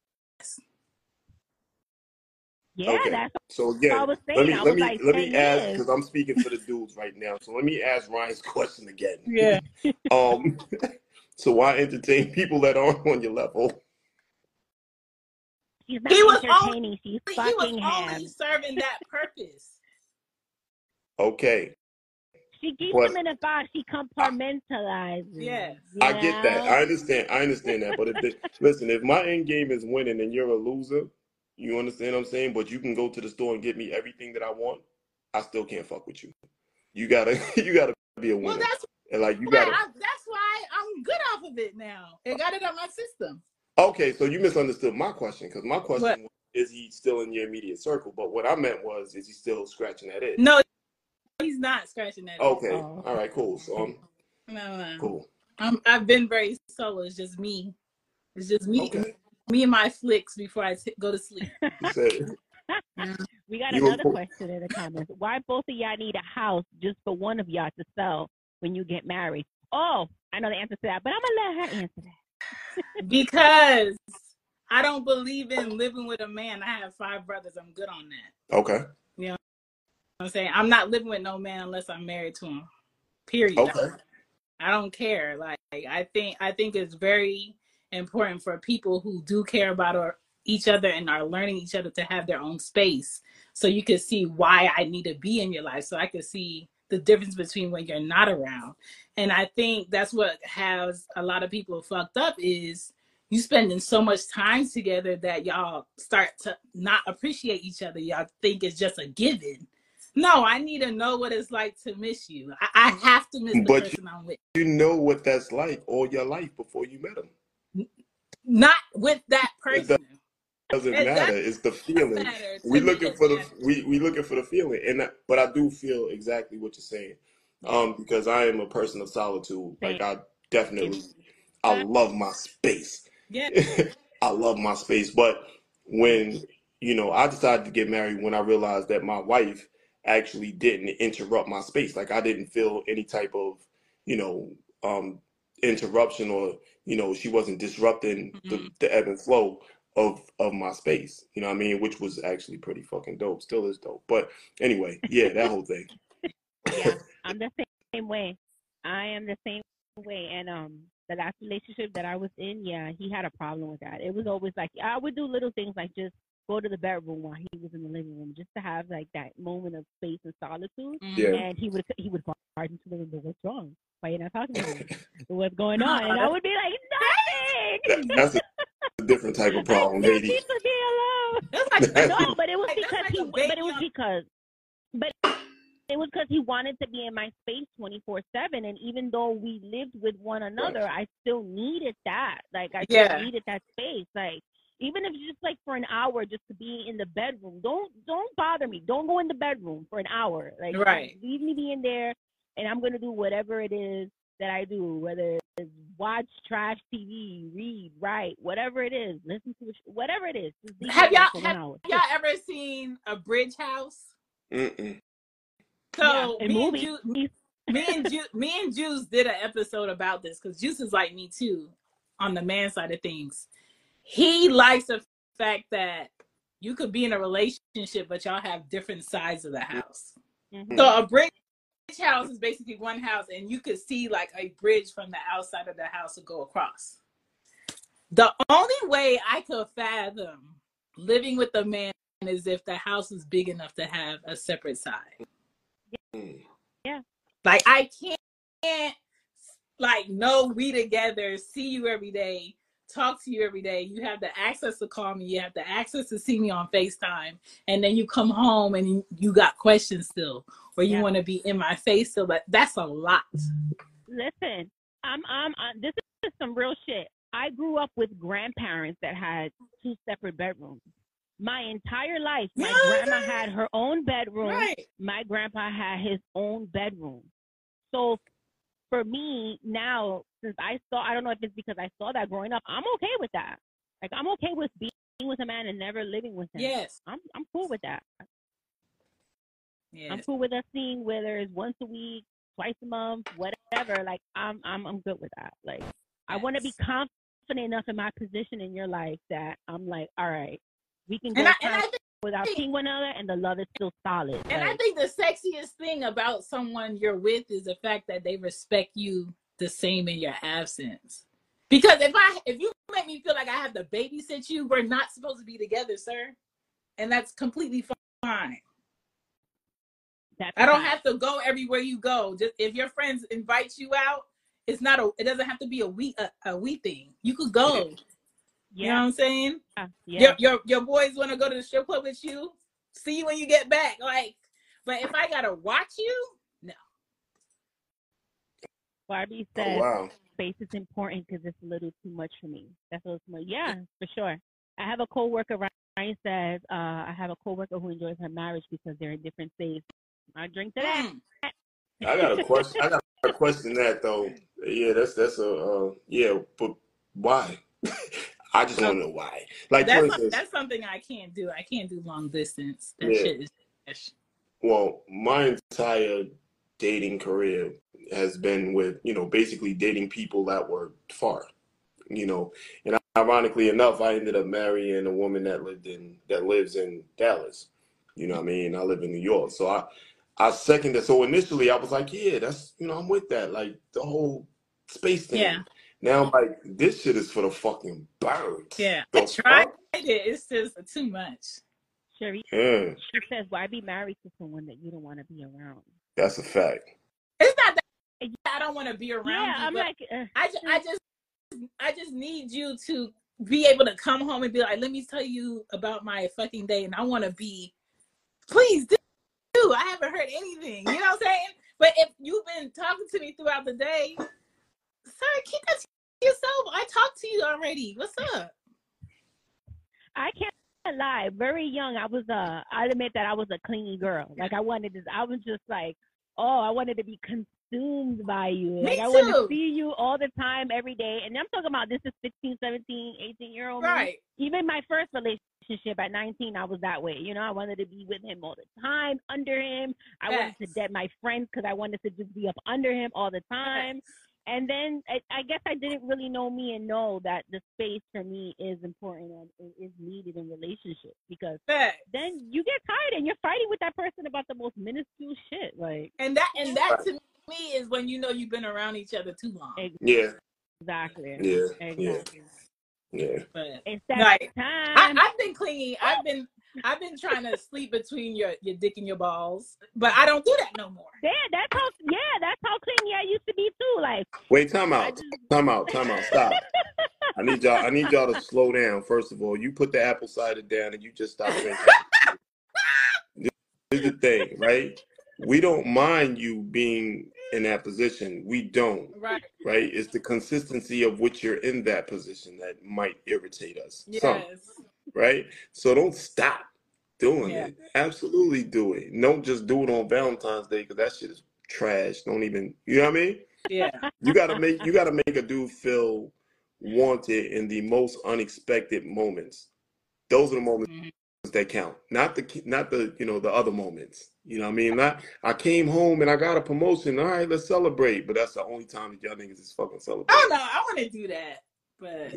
Yeah, okay. That's so again, what I was saying. Let me ask, because I'm speaking for the dudes right now. So let me ask Ryan's question again. Yeah. So why entertain people that aren't on your level? She's not entertaining. She's fucking him. Only serving that purpose. Okay. She keeps him in a box. She compartmentalizes. Yes. I get that. I understand that. But listen, if my end game is winning and you're a loser, you understand what I'm saying? But you can go to the store and get me everything that I want. I still can't fuck with you. You gotta be a winner. Well, that's why I'm good off of it now. It got it on my system. Okay, so you misunderstood my question, because my question was, is he still in your immediate circle? But what I meant was, is he still scratching that itch? No, he's not scratching that itch. Okay, all right, cool. So no. Cool. I've been very solo. It's just me. It's just me. Okay. Me and my flicks before I go to sleep. We got another question in the comments. Why both of y'all need a house just for one of y'all to sell when you get married? Oh, I know the answer to that, but I'm going to let her answer that. Because I don't believe in living with a man. I have 5 brothers. I'm good on that. Okay. You know what I'm saying? I'm not living with no man unless I'm married to him. Period. Okay. I don't care. Like I think it's very important for people who do care about each other and are learning each other to have their own space. So you can see why I need to be in your life. So I can see the difference between when you're not around. And I think that's what has a lot of people fucked up is you spending so much time together that y'all start to not appreciate each other. Y'all think it's just a given. No, I need to know what it's like to miss you. I have to miss the person I'm with. You know what that's like all your life before you met him. Not with that person. Doesn't matter. It's the feeling. We looking for the feeling, but I do feel exactly what you're saying. Because I am a person of solitude. Like I love my space. Yeah. I love my space. But when I decided to get married, when I realized that my wife actually didn't interrupt my space, like I didn't feel any type of interruption, or she wasn't disrupting the ebb and flow of my space, you know what I mean, which was actually pretty fucking dope. Still is dope. But anyway, yeah, that whole thing. Yeah, I'm the same way. I am the same way. And the last relationship that I was in, yeah, he had a problem with that. It was always like I would do little things like just go to the bedroom while he was in the living room, just to have like that moment of space and solitude. Yeah. And he would barge into the room, but what's wrong? Why you're not talking to me? What's going on? And I would be like, nothing. That's a different type of problem, lady. Leave me alone. No, but it was because he wanted to be in my space 24/7, and even though we lived with one another, I still needed that. Like I still needed that space. Like even if it's just like for an hour, just to be in the bedroom. Don't bother me. Don't go in the bedroom for an hour. Like leave me be in there, and I'm gonna do whatever it is that I do, whether it's watch trash TV, read, write, whatever it is, listen to whatever it is. Have y'all ever seen A Bridge House? Mm-mm. So me and Juice did an episode about this because Juice is like me too on the man side of things. He likes the fact that you could be in a relationship, but y'all have different sides of the house. Mm-hmm. So a bridge house is basically one house, and you could see like a bridge from the outside of the house to go across. The only way I could fathom living with a man is if the house is big enough to have a separate side. Yeah. Like I can't we together, see you every day, talk to you every day. You have the access to call me. You have the access to see me on FaceTime. And then you come home and you got questions still, or you want to be in my face still. But that's a lot. Listen, this is some real shit. I grew up with grandparents that had 2 separate bedrooms. My entire life, my grandma had her own bedroom. Right. My grandpa had his own bedroom. So for me now, since I don't know if it's because I saw that growing up, I'm okay with that. Like I'm okay with being with a man and never living with him. Yes. I'm cool with that. Yes. I'm cool with us seeing whether it's once a week, twice a month, whatever. Like I'm good with that. Like I want to be confident enough in my position in your life that I'm like, all right, we can go without seeing one another, and the love is still solid. And I think the sexiest thing about someone you're with is the fact that they respect you the same in your absence. Because if you make me feel like I have to babysit you, we're not supposed to be together, sir. And that's completely fine. I don't have to go everywhere you go. Just if your friends invite you out, it doesn't have to be a we thing. You could go. Yeah. You know what I'm saying? Yeah. Your boys want to go to the strip club with you. See you when you get back. Like, but if I gotta watch you, no. Barbie says space is important because it's a little too much for me. That's a little too much. Yeah, for sure. I have a coworker. Ryan says, I have a coworker who enjoys her marriage because they're in different states. I drink to that. I got a question. I got a question that though. Yeah, that's but why? I just want to know why. Like, for instance, that's something I can't do. I can't do long distance. That shit is trash. Well, my entire dating career has been with, basically dating people that were far, and ironically enough, I ended up marrying a woman that lives in Dallas. You know what I mean? I live in New York. So I seconded. So initially I was like, yeah, that's, I'm with that. Like the whole space thing. Yeah. Now I'm like, this shit is for the fucking birds. Yeah. I tried it. It's just too much. Sherry, she says, why be married to someone that you don't want to be around? That's a fact. It's not that I don't want to be around you. I'm like, I just need you to be able to come home and be like, let me tell you about my fucking day. And I want to be, please do. I haven't heard anything. You know what I'm saying? But if you've been talking to me throughout the day, sir, keep that to yourself. I talked to you already. What's up? I can't lie. Very young, I'll admit that I was a clingy girl. Like I was just like, I wanted to be consumed by you. Like I wanted to see you all the time, every day. And I'm talking about this is 16, 17, 18-year-old. Right. Even my first relationship at 19, I was that way. I wanted to be with him all the time, under him. I wanted to dead my friends because I wanted to just be up under him all the time. Yes. And then I guess I didn't really know me and know that the space for me is important and is needed in relationships because then you get tired and you're fighting with that person about the most minuscule shit. Like and that to me is when you've been around each other too long. Yeah. Exactly. Yeah. Exactly. Yeah. But it's that time. I've been clingy. I've been trying to sleep between your dick and your balls, but I don't do that no more. Yeah, that's how clingy I used to be too. Like, wait, time out. Stop. I need y'all to slow down. First of all, you put the apple cider down and you just stop drinking. This is the thing, right? We don't mind you being in that position. We don't. Right. Right? It's the consistency of which you're in that position that might irritate us. Yes. Some, right? So don't stop doing it. Absolutely do it. Don't just do it on Valentine's Day because that shit is trash. Don't even, you know what I mean? Yeah. You gotta make a dude feel wanted in the most unexpected moments. Those are the moments that count. Not the the other moments. You know what I mean? I came home and I got a promotion. All right, let's celebrate. But that's the only time that y'all niggas is fucking celebrate. Oh no, I want to do that. But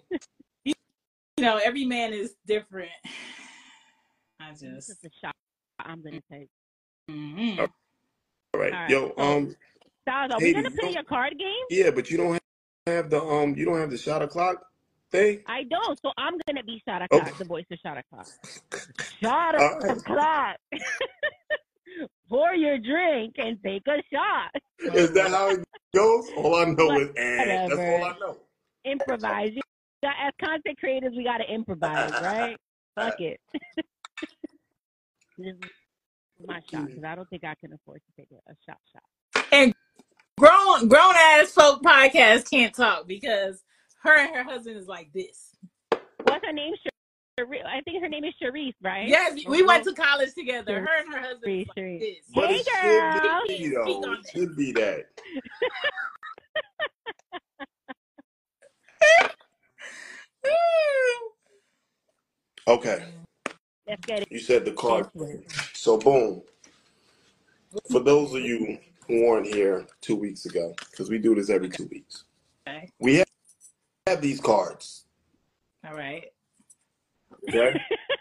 every man is different. This is the shot I'm gonna take. Mm-hmm. All right. Yo, Styles, are we gonna play your card game? Yeah, but you don't have the shot o'clock thing? I don't, so I'm gonna be shot o'clock, the voice of shot o'clock. Shot o'clock. Pour your drink and take a shot. Is that how it goes? All I know is that's all I know. Improvise. As content creators, we gotta improvise, right? Fuck it. This is my shot because I don't think I can afford to take a shot. And grown ass folk podcast can't talk because her and her husband is like this. What's her name? I think her name is Sharice, right? Yes, we went to college together. Her and her husband is like this. But hey, girl. It should be that. Okay. Let's get it. You said the card. So boom. For those of you who weren't here 2 weeks ago, because we do this every 2 weeks, we have these cards. All right. Okay.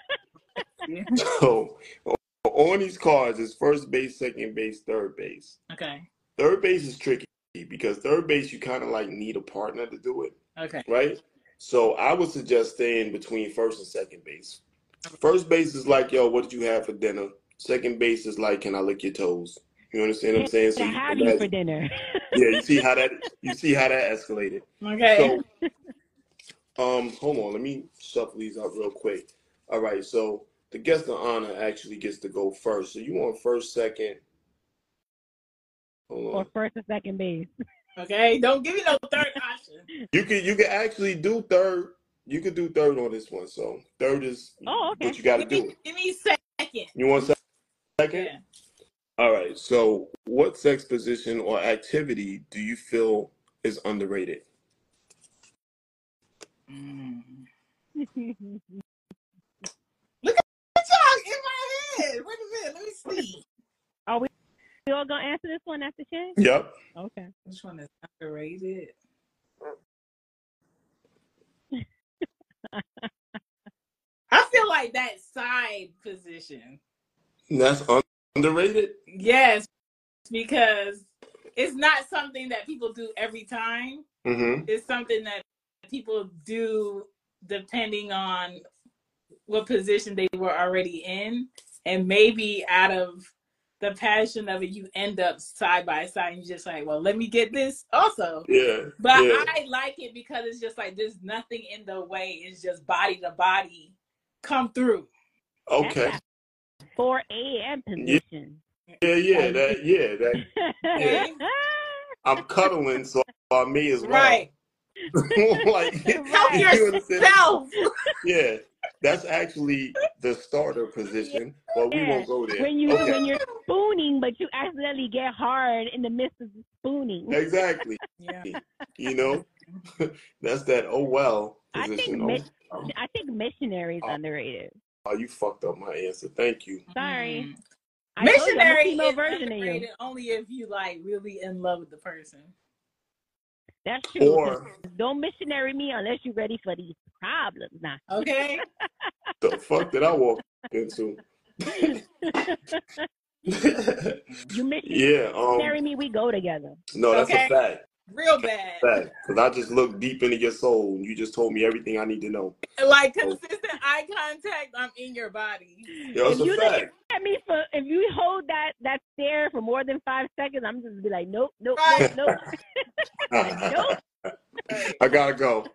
So on these cards is first base, second base, third base. Okay. Third base is tricky because third base you kind of like need a partner to do it. Okay. Right? So I would suggest staying between first and second base. First base is like, yo, what did you have for dinner? Second base is like, can I lick your toes? You understand what I'm saying? So you have you for dinner. Yeah, you see how that escalated. Okay. So hold on, let me shuffle these up real quick. All right, so the guest of honor actually gets to go first. So you want first, second. Hold on. Or first or second base. Okay, don't give me no third option. You can actually do third. You could do third on this one. So third is okay. what you got to do. Give me second. You want second? Yeah. All right. So what sex position or activity do you feel is underrated? Look at y'all in my head. Wait a minute. Let me see. Are we all gonna answer this one after Shay? Yep. Okay. Which one is underrated? I feel like that side position. That's underrated? Yes, because it's not something that people do every time. Mm-hmm. It's something that people do depending on what position they were already in. And maybe out of the passion of it, you end up side by side and you're just like, well, let me get this also. Yeah. But yeah. I like it because it's just like there's nothing in the way. It's just body to body come through. Okay. 4 a.m. position. Yeah. I'm cuddling, so I may as well. Right. Like, help yourself. Yeah. That's actually the starter position, but we won't go there. When you're spooning, but you accidentally get hard in the midst of the spooning. Exactly. Yeah. You know, that's that oh well position. I think missionary is underrated. Oh, you fucked up my answer. Thank you. Sorry. Missionary is underrated only if you like really in love with the person. That's true. Or don't missionary me unless you're ready for these problems now. Okay. The fuck did I walk into? You missionary me, we go together. No, that's a fact. Real bad. Because I just looked deep into your soul and you just told me everything I need to know. Like consistent eye contact, I'm in your body. Yo, it's a fact. If you hold that stare for more than 5 seconds, I'm just be like, nope. Nope. I gotta go.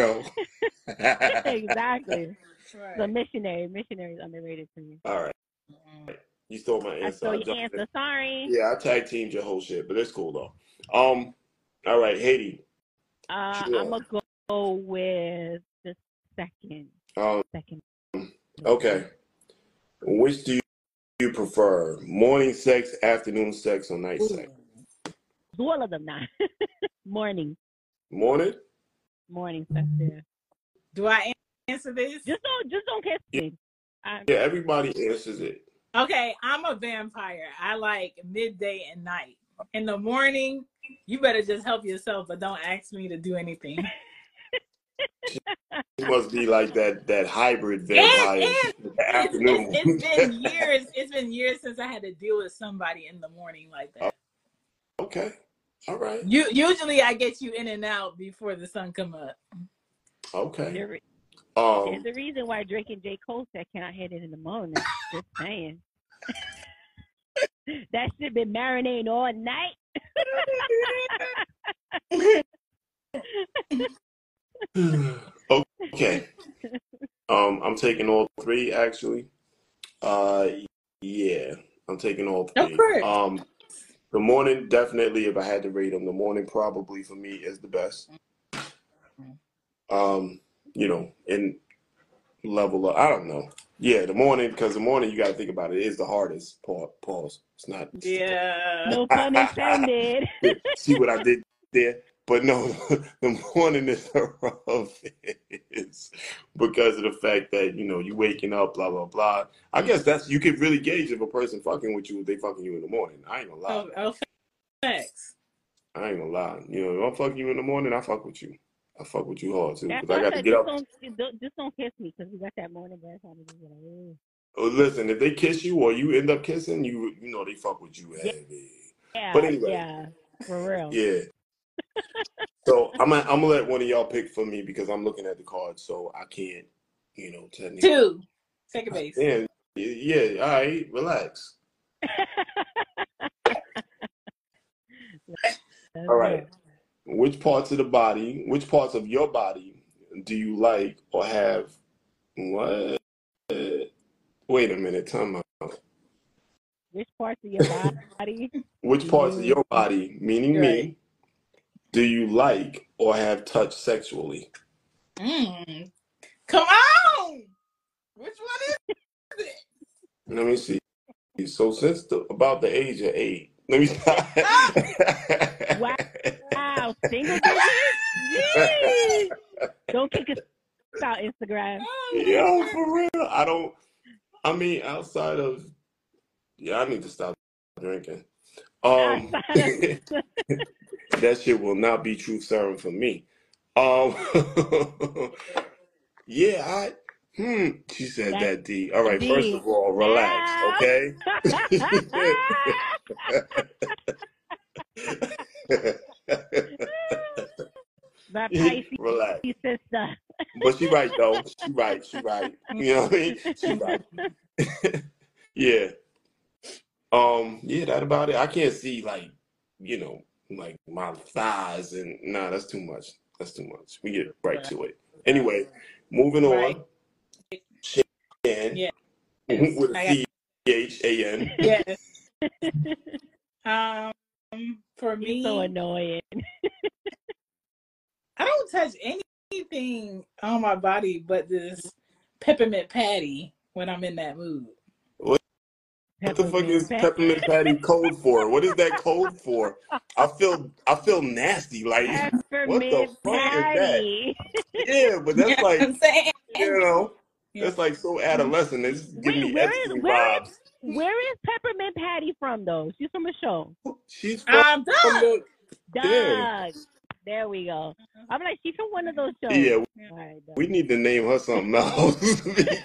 Exactly. Right. So missionary is underrated to me. All right. You stole my answer. I stole your answer. Sorry. Yeah, I tag teamed your whole shit, but it's cool though. All right, Haiti. I'm gonna go with the second. Second. Okay. Which do you prefer? Morning sex, afternoon sex, or night sex? All of them now. Morning. Morning? Morning sex, yeah. Do I answer this? Just don't kiss me. Yeah, everybody answers it. Okay, I'm a vampire. I like midday and night. In the morning, you better just help yourself, but don't ask me to do anything. It must be like that hybrid vampire in the afternoon. It's been years since I had to deal with somebody in the morning like that. Okay. All right. Usually I get you in and out before the sun come up. Okay. There's a reason why Drake and J. Cole said, "Can I hit it in the morning?" Just saying. That shit been marinating all night. Okay. I'm taking all three actually. Yeah, I'm taking all three. The morning, definitely, if I had to rate them, the morning probably for me is the best. In level of, I don't know. Yeah, the morning, because the morning you got to think about it, is the hardest part. Pause. It's not. Yeah. No pun intended. See what I did there? But no, the morning is the roughest because of the fact that, you waking up, blah, blah, blah. I guess you could really gauge if a person fucking with you if they fucking you in the morning. I ain't gonna lie. Oh, thanks. I ain't gonna lie. If I'm fucking you in the morning, I fuck with you. I fuck with you hard too. That's I got to get up. Just don't kiss me because we got that morning breath on it. Oh, listen, if they kiss you or you end up kissing, you know they fuck with you heavy. Yeah. But anyway. Yeah. For real. Yeah. So I'm gonna let one of y'all pick for me because I'm looking at the card, so I can't, technically. 2. Second base. Yeah. All right, relax. All right. Which parts of your body do you like or have? What? Wait a minute. Time out. Which parts of your body? Which parts of your body, meaning me, do you like or have touched sexually? Come on! Which one is it? Let me see. So since about the age of 8, let me stop. Wow, single digits? Jeez. Don't kick us out, Instagram. Yo, for real. Outside of, I need to stop drinking. That shit will not be truth serum for me. Yeah, she said that D. All right, first of all, relax, okay? That Pisces relax. sister. But she right though. She right. You know what I mean? She right. Yeah. Yeah, that about it. I can't see like my thighs and that's too much. We get right to it. Anyway, moving on. Shan. Yeah. With a CHAN. Yes. For me, you're so annoying. I don't touch anything on my body but this peppermint patty when I'm in that mood. What the fuck is peppermint patty code for? What is that code for? I feel nasty. Like what the fuck is that? Yeah, but that's like that's like so adolescent. It's giving me Epstein vibes. Where is peppermint patty from though? She's from a show. She's from Doug. Doug. There we go. I'm like, she's from one of those shows. Yeah, we need to name her something else.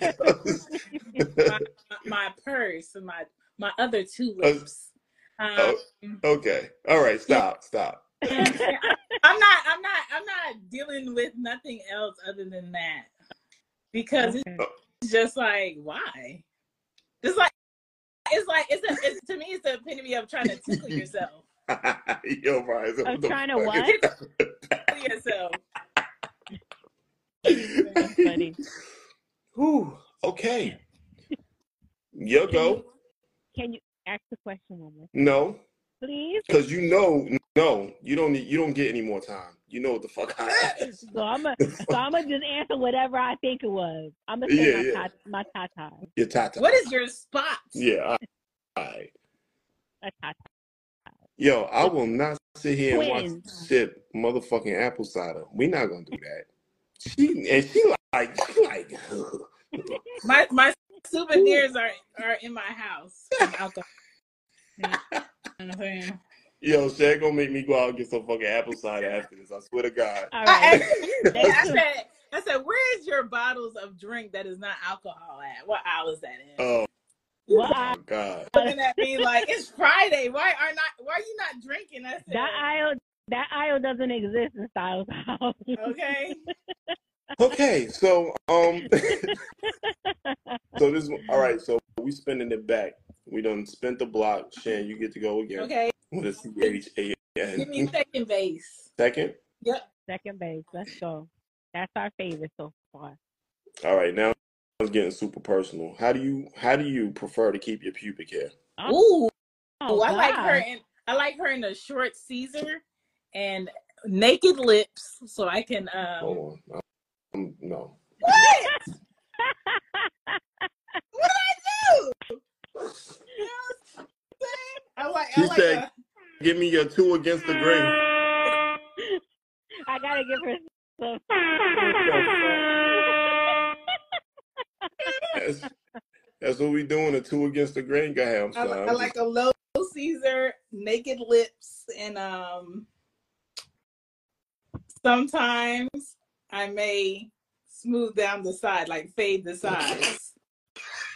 my purse and my other 2 lips. Okay. All right. Stop. I'm not dealing with nothing else other than that because it's just like why? It's to me it's the epitome of trying to tickle yourself. Yo, Brian, I'm trying to what? Tickle yourself. That's funny. Whew. Okay. You go. Can you ask the question one more? No. Please. Because you don't get any more time. You know what the fuck I asked. So I'm gonna just answer whatever I think it was. I'm gonna say my tata. Your tata. What is your spot? Yeah. All right. A tata. Yo, I will not sit here and watch sip motherfucking apple cider. We're not gonna do that. She like my souvenirs are in my house. Alcohol. Yo, Shay gonna make me go out and get some fucking apple cider after this. I swear to God. All right. I said, where is your bottles of drink that is not alcohol at? What aisle is that in? Oh my God. Looking at me like it's Friday. Why are you not drinking? I said, that aisle doesn't exist in Styles' house. Okay. Okay, so so this all right, so we spinning it back. We done spent the block. Shan, you get to go again. Okay. With a CHAN. Give me second base. Second? Yep. Second base. Let's go. That's our favorite so far. All right, now it's getting super personal. How do you prefer to keep your pubic hair? Ooh. I like her in a short Caesar and naked lips so I can Hold on. No. What? What did I do? You know what I'm saying? She said, give me your 2 against the grain. I gotta give her some. That's what we doing, a 2 against the grain. Go ahead, I'm sorry. I like a low Caesar, naked lips, and sometimes I may smooth down the side, like fade the sides.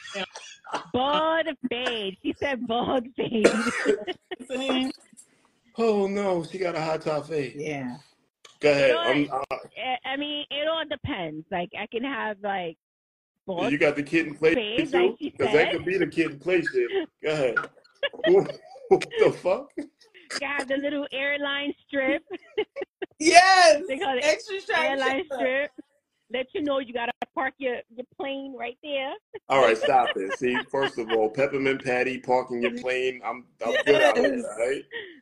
Bald fade. She said bald fade. Oh no, she got a high top fade. Yeah. Go ahead. I mean, it all depends. Like, I can have like both. You got the kid and play fades, too, like she because said. that could be the kid and play shit. Go ahead. What the fuck? Got the little airline strip. Yes. They call it Extra airline strip. Let you know you gotta park your plane right there. All right, stop it. See, first of all, peppermint patty, parking your plane. I'm good out here, right?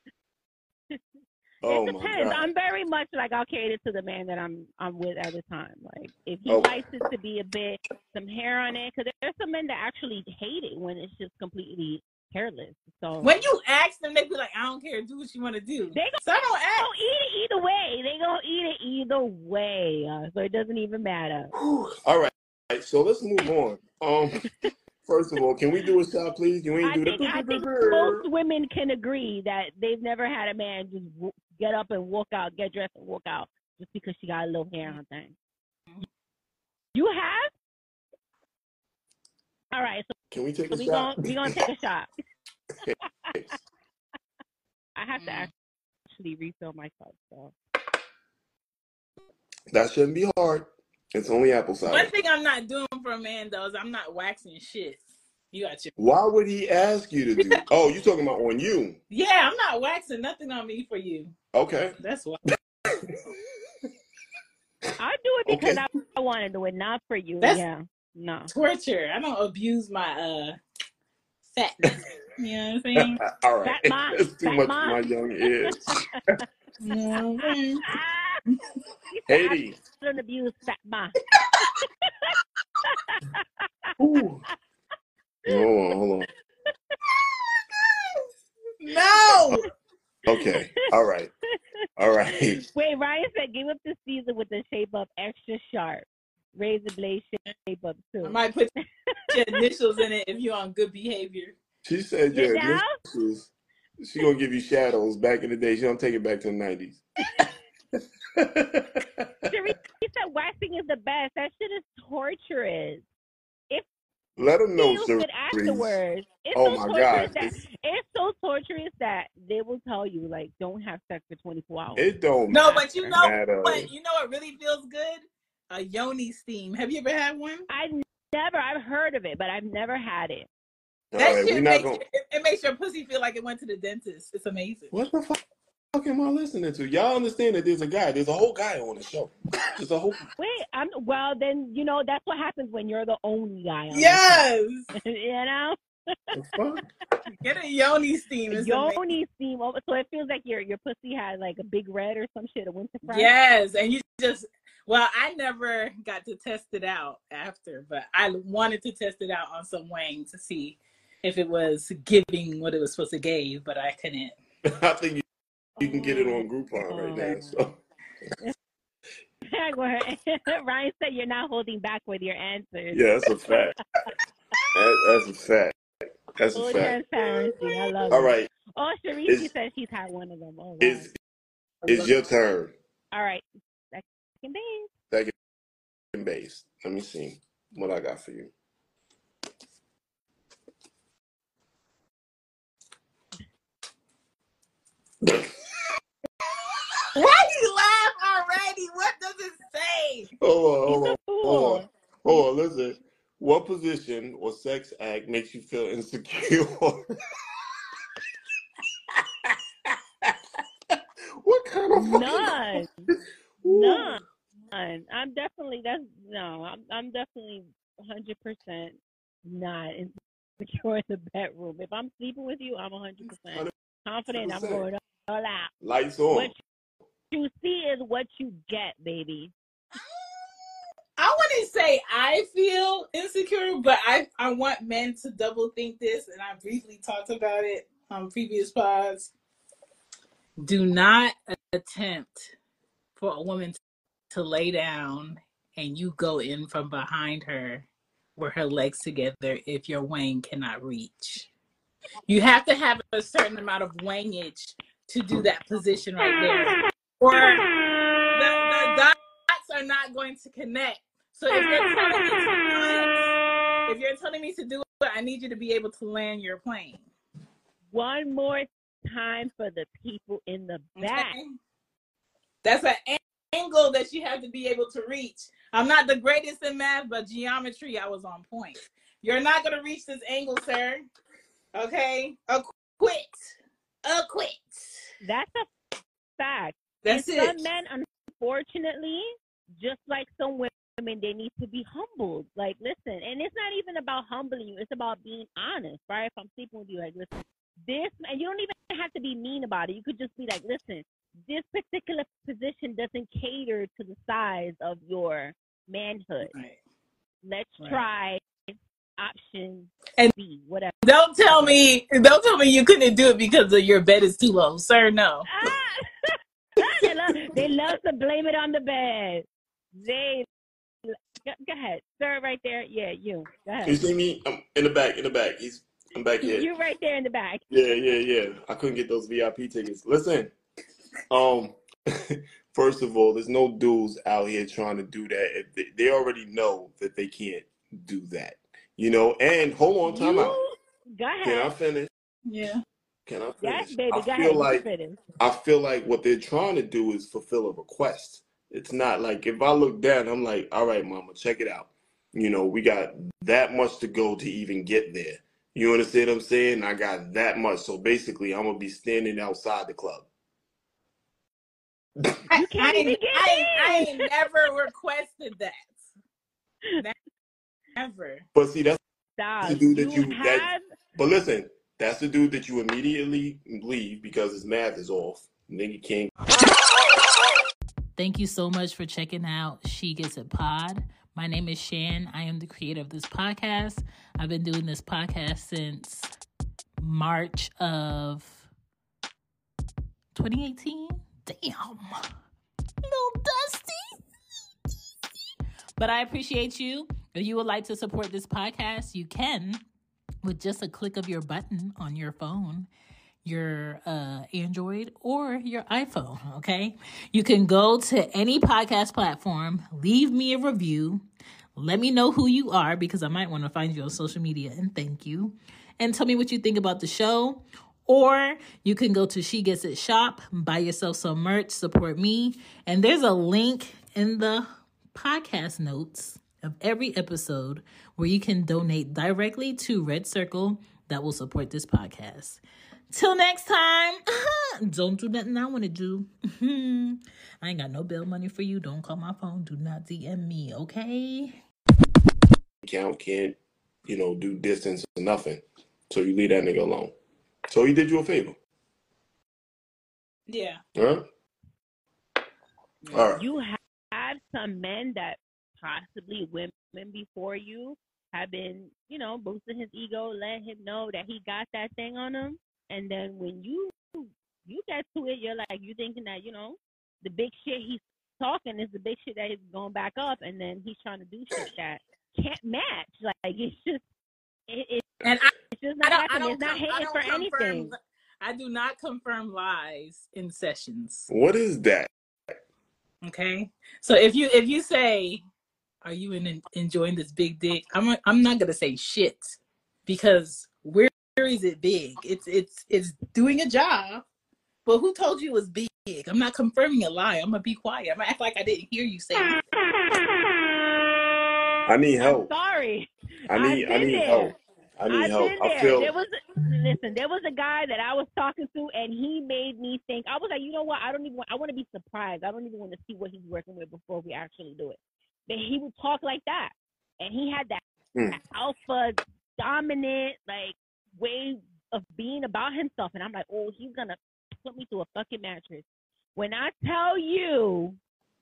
It depends. I'm very much like, I'll cater to the man that I'm with at the time. Like, if he likes it to be a bit some hair on it, because there's some men that actually hate it when it's just completely hairless. So when you ask them, they be like, "I don't care. Do what you want to do." They don't eat it either way. They gonna eat it either way. So it doesn't even matter. All right. So let's move on. First of all, can we do a shot, please? You ain't I think most women can agree that they've never had a man just get up and walk out, get dressed and walk out just because she got a little hair on thing. You have? All right. So can we take a shot? We're going to take a shot. I have to actually refill my cup. So. That shouldn't be hard. It's only apple cider. One thing I'm not doing for a man, though, is I'm not waxing shit. You got your. Why would he ask you to do? Oh, you talking about on you? Yeah, I'm not waxing nothing on me for you. Okay. That's why. I do it because I want to do it, not for you. That's torture. I don't abuse my fatness. You know what I'm saying? All right. That's too much for my young ears. Haiti. Don't abuse fat ma. Ooh. Hold on. No. Okay. All right. Wait, Ryan said, give up the season with the shape up extra sharp. Razor blade shape up too. I might put your initials in it if you're on good behavior. She said your initials. She gonna give you shadows. Back in the day, she don't take it back to the 90s. She said waxing is the best. That shit is torturous. Let them know, Cerise. Afterwards, it's it's so torturous that they will tell you, like, don't have sex for 24 hours. It don't. No, but you know what? You know what really feels good? A yoni steam. Have you ever had one? I've heard of it, but I've never had it. That shit makes your pussy feel like it went to the dentist. It's amazing. What the fuck am I listening to? Y'all understand that there's a whole guy on the show. There's a whole. Wait, well then, you know, that's what happens when you're the only guy on yes. the show. You know? The fuck? Get a yoni steam. Yoni steam. So it feels like your pussy had like a big red or some shit, a winter fry. Yes, and you just. Well, I never got to test it out after, but I wanted to test it out on some wang to see if it was giving what it was supposed to give, but I couldn't. I think you can get it on Groupon right now. So. Ryan said you're not holding back with your answers. Yeah, that's a fact. That's a fact. That's a fact. Transparency. I love it. All right. Oh, Sharice says she's had one of them. Oh, wow. It's your turn. All right. Second base. Let me see what I got for you. Why do you laugh already? What does it say? Hold on. Listen. What position or sex act makes you feel insecure? What kind of None. I'm definitely 100% not insecure in the bedroom. If I'm sleeping with you, I'm 100% confident. 100%. I'm going all out. Lights on. What you see is what you get, baby. I wouldn't say I feel insecure, but I want men to double think this, and I briefly talked about it on previous pods. Do not attempt for a woman to lay down and you go in from behind her with her legs together if your wang cannot reach. You have to have a certain amount of wangage to do that position right there. Or the dots are not going to connect. So if you're telling me to do it, I need you to be able to land your plane. One more time for the people in the back. Okay. That's an angle that you have to be able to reach. I'm not the greatest in math, but geometry, I was on point. You're not going to reach this angle, sir. Okay? Acquit. That's a fact. That's and it. Some men, unfortunately, just like some women, they need to be humbled. Like, listen, and it's not even about humbling you. It's about being honest, right? If I'm sleeping with you, like, listen, this, and you don't even have to be mean about it. You could just be like, listen, this particular position doesn't cater to the size of your manhood. Right. Let's try option B, whatever. Don't tell me you couldn't do it because your bed is too low, sir. No. They love to blame it on the bed. Go ahead, sir, right there. Yeah, you. Go ahead. You see me? I'm in the back. I'm back here. You're right there in the back. Yeah. I couldn't get those VIP tickets. Listen, first of all, there's no dudes out here trying to do that. They already know that they can't do that. You know, and hold on, time out. Go ahead. Can I finish? Yeah. Can I finish? Yes, baby. Go ahead. I feel like what they're trying to do is fulfill a request. It's not like if I look down, I'm like, all right, mama, check it out. You know, we got that much to go to even get there. You understand what I'm saying? I got that much. So basically, I'm going to be standing outside the club. You can't even get I ain't never requested that. Never. But see, that's the dude but listen, that's the dude that you immediately leave because his math is off. And then you can't. Thank you so much for checking out She Gets It Pod. My name is Shan. I am the creator of this podcast. I've been doing this podcast since March of 2018. Damn. Little dusty. But I appreciate you. If you would like to support this podcast, you can with just a click of your button on your phone, your Android or your iPhone, okay? You can go to any podcast platform, leave me a review, let me know who you are because I might want to find you on social media and thank you, and tell me what you think about the show. Or you can go to She Gets It Shop, buy yourself some merch, support me, and there's a link in the podcast notes of every episode where you can donate directly to Red Circle that will support this podcast. Till next time, don't do nothing I want to do. I ain't got no bill money for you. Don't call my phone. Do not DM me, okay? Can't, do distance or nothing. So you leave that nigga alone. So he did you a favor. Yeah. Huh? All right. You have some men that possibly women before you have been, boosting his ego, letting him know that he got that thing on him. And then when you get to it, you're like, you thinking that, the big shit he's talking is the big shit that is going back up. And then he's trying to do shit that can't match. Like, it's just, it's just not happening. It's not hitting for anything. I do not confirm lies in sessions. What is that? Okay. So if you say, are you enjoying this big dick? I'm not going to say shit because where is it big? It's doing a job, but who told you it was big? I'm not confirming a lie. I'm gonna be quiet. I'm gonna act like I didn't hear you say it. I need help. I'm sorry. I need help. I need help. There was a guy that I was talking to, and he made me think. I was like, you know what? I want to be surprised. I don't even want to see what he's working with before we actually do it. But he would talk like that, and he had that alpha dominant way of being about himself, and I'm like, oh, he's gonna put me through a fucking mattress. When I tell you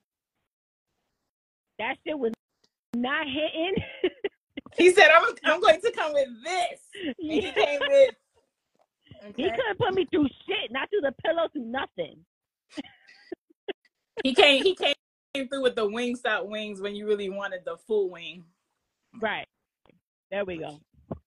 that shit was not hitting. He said, I'm going to come with this. And he came with. Okay. He couldn't put me through shit, not through the pillow, through nothing. He came through with the Wingstop wings when you really wanted the full wing. Right. There we go.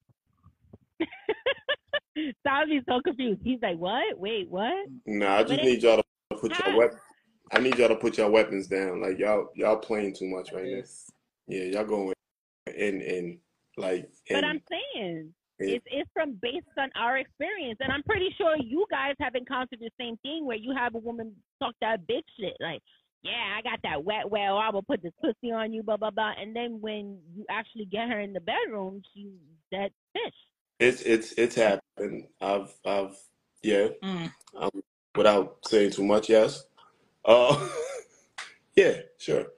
Salvy's so confused. He's like, what? Wait, what? Nah, I just need y'all to put your weapons. I need y'all to put your weapons down. Like y'all playing too much right now. Yeah, y'all going and But I'm saying It's from based on our experience, and I'm pretty sure you guys have encountered the same thing where you have a woman talk that big shit like, "Yeah, I got that wet well. I will put this pussy on you, blah blah blah," and then when you actually get her in the bedroom, she's dead fish. It's happened. Yeah. Without saying too much, yes. Yeah, sure.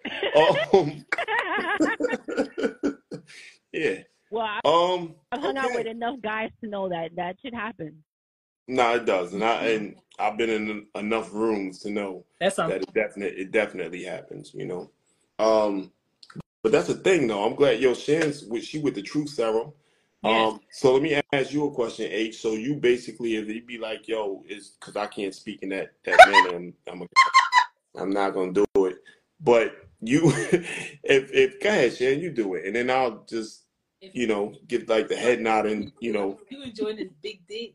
Yeah. Well, I've hung out with enough guys to know that should happen. No, it does, and I've been in enough rooms to know that it definitely happens. You know, but that's the thing, though. I'm glad Shan's she with the truth serum. Yes. So let me ask you a question, H. So you basically, if you be like, "Yo," is because I can't speak in that manner. I'm not gonna do it. But you, if go ahead, Shan, you do it, and then I'll just get like the head nod and You enjoying this big dick.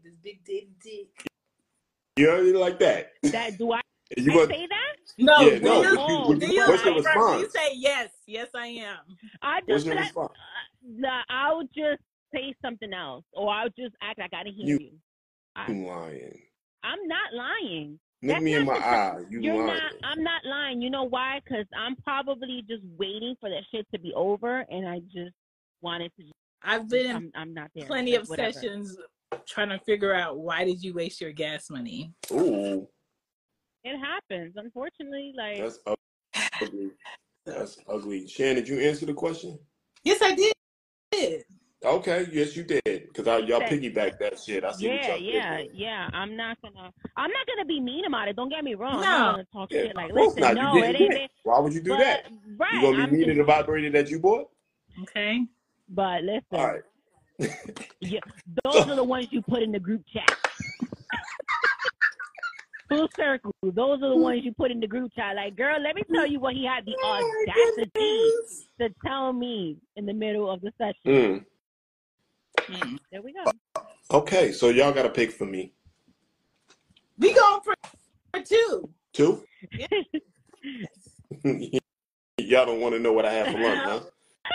You already like that. That do I say that? No. Yeah, no. What's your response? You say yes. Yes, I am. What's your response? I'll just say something else, or I'll just act like I didn't hear you. You lying. I'm not lying. Look me in my eye. You're lying. I'm not lying. You know why? Because I'm probably just waiting for that shit to be over, and I just wanted to. I've been I'm not there. Plenty of sessions trying to figure out why did you waste your gas money. Ooh. It happens, unfortunately. Like that's ugly. That's ugly. Shan, did you answer the question? Yes, I did. Okay, yes, you did. Because y'all piggyback that shit. I see what y'all did. Yeah. I'm not gonna be mean about it. Don't get me wrong. No. I'm not gonna talk shit like, listen, no, it ain't. Why would you do that? Right. You gonna be mean to the vibrator that you bought? Okay. But listen. All right. Yeah, those are the ones you put in the group chat. Full circle. Those are the ones you put in the group chat. Like, girl, let me tell you what he had the audacity to tell me in the middle of the session. There we go. Okay, so y'all got to pick for me. We going for two. Two? Yeah. Y'all don't want to know what I have for lunch, huh?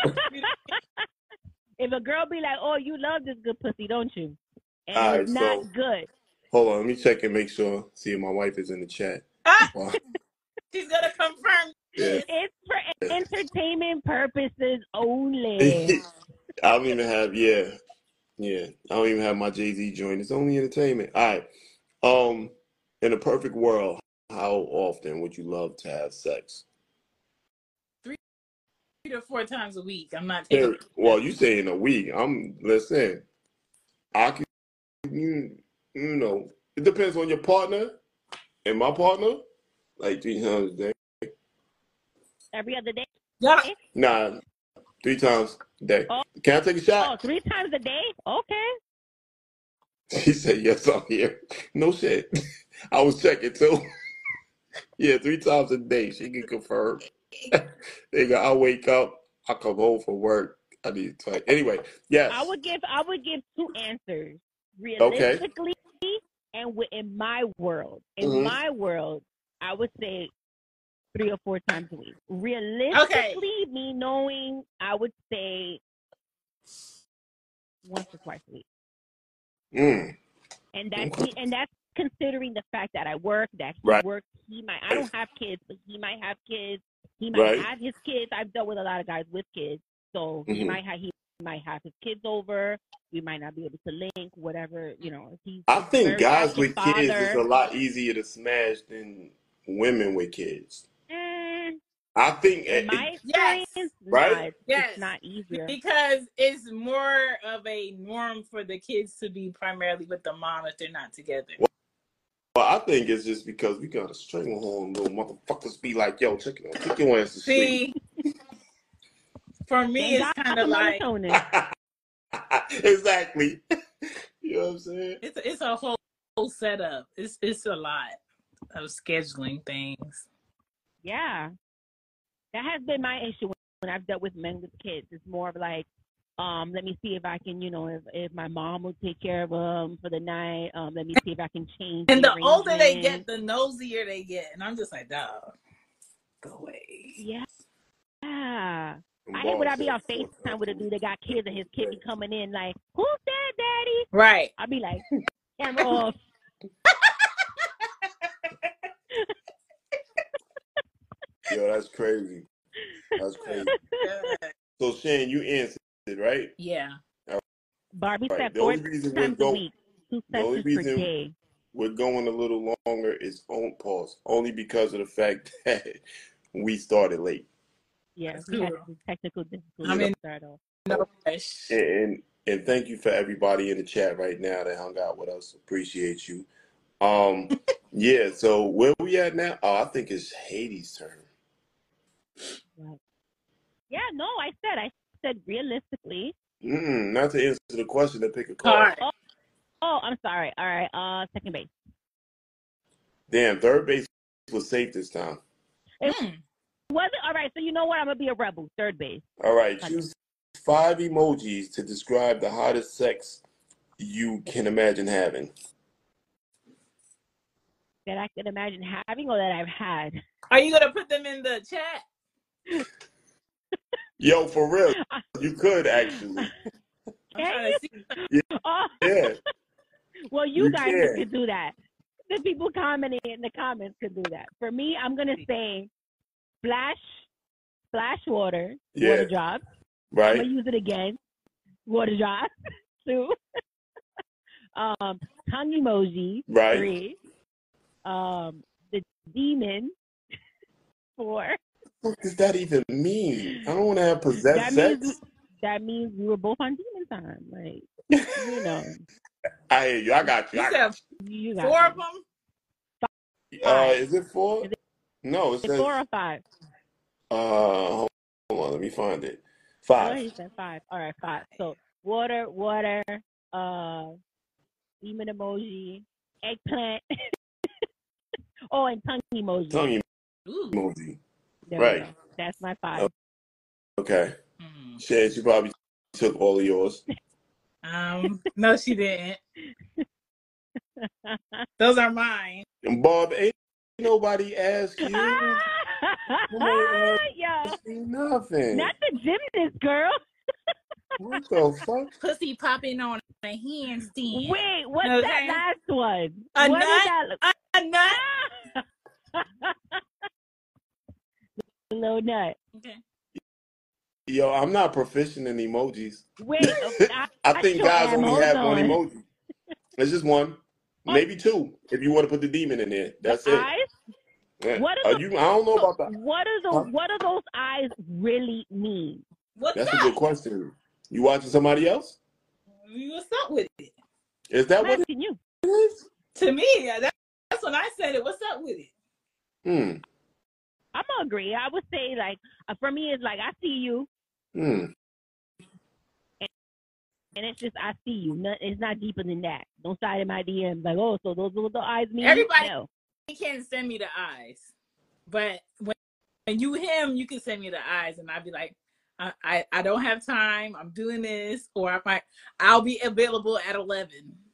If a girl be like, "Oh, you love this good pussy, don't you?" And right, it's not good. Hold on, let me check and make sure. See if my wife is in the chat. Wow. She's gonna confirm. Yeah. It's for entertainment purposes only. I don't even have I don't even have my Jay-Z joint. It's only entertainment. All right. In a perfect world, how often would you love to have sex? 3 to 4 times a week. I'm not taking. Well, you say in a week. Listen. I can, it depends on your partner and my partner. Like 3 times a day. Every other day? Yeah. Nah, 3 times a day. Oh. Can I take a shot? 3 times a day? Okay. She said, yes, I'm here. No shit. I was checking too. Yeah, 3 times a day. She can confirm. I wake up, I come home from work. I need to talk. Anyway, yes. I would give 2 answers. Realistically, and in my world. In my world, I would say 3 or 4 times a week. Realistically, me knowing, I would say once or twice a week. And that's considering the fact that I work, that he works. I don't have kids, but he might have kids. He might have his kids. I've dealt with a lot of guys with kids, so he might have his kids over. We might not be able to link, whatever, I think guys with kids is a lot easier to smash than women with kids. I think in my experience, right? It's not easier. Because it's more of a norm for the kids to be primarily with the mom if they're not together. Well, I think it's just because we got a stranglehold little motherfuckers be like, yo, check it out. Take your ass to sleep. For me, it's kind of like... Exactly. You know what I'm saying? It's a whole setup. It's a lot of scheduling things. Yeah. That has been my issue when I've dealt with men with kids. It's more of like, let me see if I can, if my mom will take care of them for the night. Let me see if I can change. And the older they get, the nosier they get. And I'm just like, dog, go away. Yeah. I hate when I be on FaceTime with a dude that got kids and his kid be coming in like, who's that? Right. I'll be like, camera off. Yo, that's crazy. That's crazy. So Shan, you answered it, right? Yeah. Barbie Right. said The 4 only reason times a week, 2 the only sessions per reason day. we're going a little longer is on pause, only because of the fact that we started late. Yeah, we had some technical difficulties I'm in to start off. no rush. And thank you for everybody in the chat right now that hung out with us. Appreciate you. Yeah, so where we at now? Oh, I think it's Hades' turn. Right. Yeah, no, I said realistically. Not to answer the question, to pick a card. Oh, I'm sorry. All right, second base. Damn, third base was safe this time. It wasn't? All right, so you know what? I'm going to be a rebel. Third base. All right, choose 5 emojis to describe the hottest sex you can imagine having. That I can imagine having or that I've had. Are you going to put them in the chat? Yo, for real, you could actually. Can you? Yeah. Well, you guys could do that. The people commenting in the comments could do that. For me, I'm going to say splash water, water drops. Right. I'm going to use it again. Water drops. 2. Tongue emoji. Right. 3. The demon. 4. What does that even mean? I don't want to have possessed sex. That means we were both on demon time. Like, you know. I hear you. I got you. You got 4 of them? 5. Is it 4? No, it says 4 or 5. Hold on, let me find it. 5. Oh, he said 5. All right, 5. So water, demon emoji, eggplant. Oh, and tongue emoji. Tongue emoji. There right. That's my 5. Okay. Shan, she probably took all of yours. No, she didn't. Those are mine. And Bob, ain't nobody ask you. Nobody ask you nothing. Not the gymnast, girl. What the fuck? Pussy popping on my handstand. Wait, what's that last one? A what nut? A nut? A little nut. Okay. Yo, I'm not proficient in emojis. Wait, I think guys only have one emoji. It's just one, maybe 2. If you want to put the demon in there, that's it. Eyes? Yeah. What are you? I don't know about that. What do those eyes really mean? That's a good question. You watching somebody else? What's up with it? Is that what it you? is? To me, that's when I said it. What's up with it? I'm gonna agree. I would say like for me, it's like I see you. And it's just I see you. It's not deeper than that. Don't slide in my DMs like, oh, so those are what the eyes mean. Everybody can send me the eyes, but when you you can send me the eyes, and I'll be like, I don't have time. I'm doing this, or I'll be available at 11.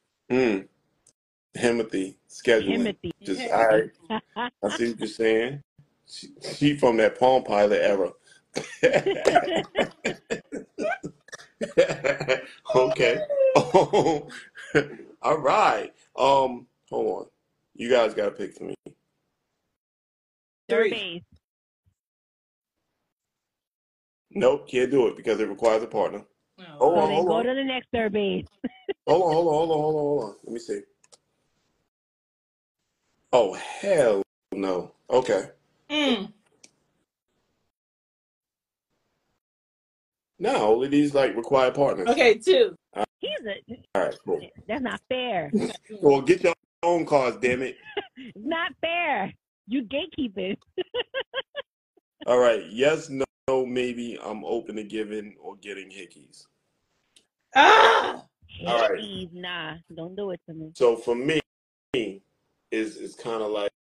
Himothy scheduling. Just all right. I see what you're saying. She from that Palm Pilot era. Okay. All right. Hold on. You guys got to pick for me. 3. Nope, can't do it because it requires a partner. Hold on. Go to the next third base. Hold on. Let me see. Oh, hell no. Okay. No, only these like required partners. Okay, 2. All right, cool. That's not fair. Well, get your own cards, damn it. It's not fair. You gatekeeping. All right. Yes, no, maybe. I'm open to giving or getting hickeys. All right. Nah, don't do it to me. So for me, it's kind of like,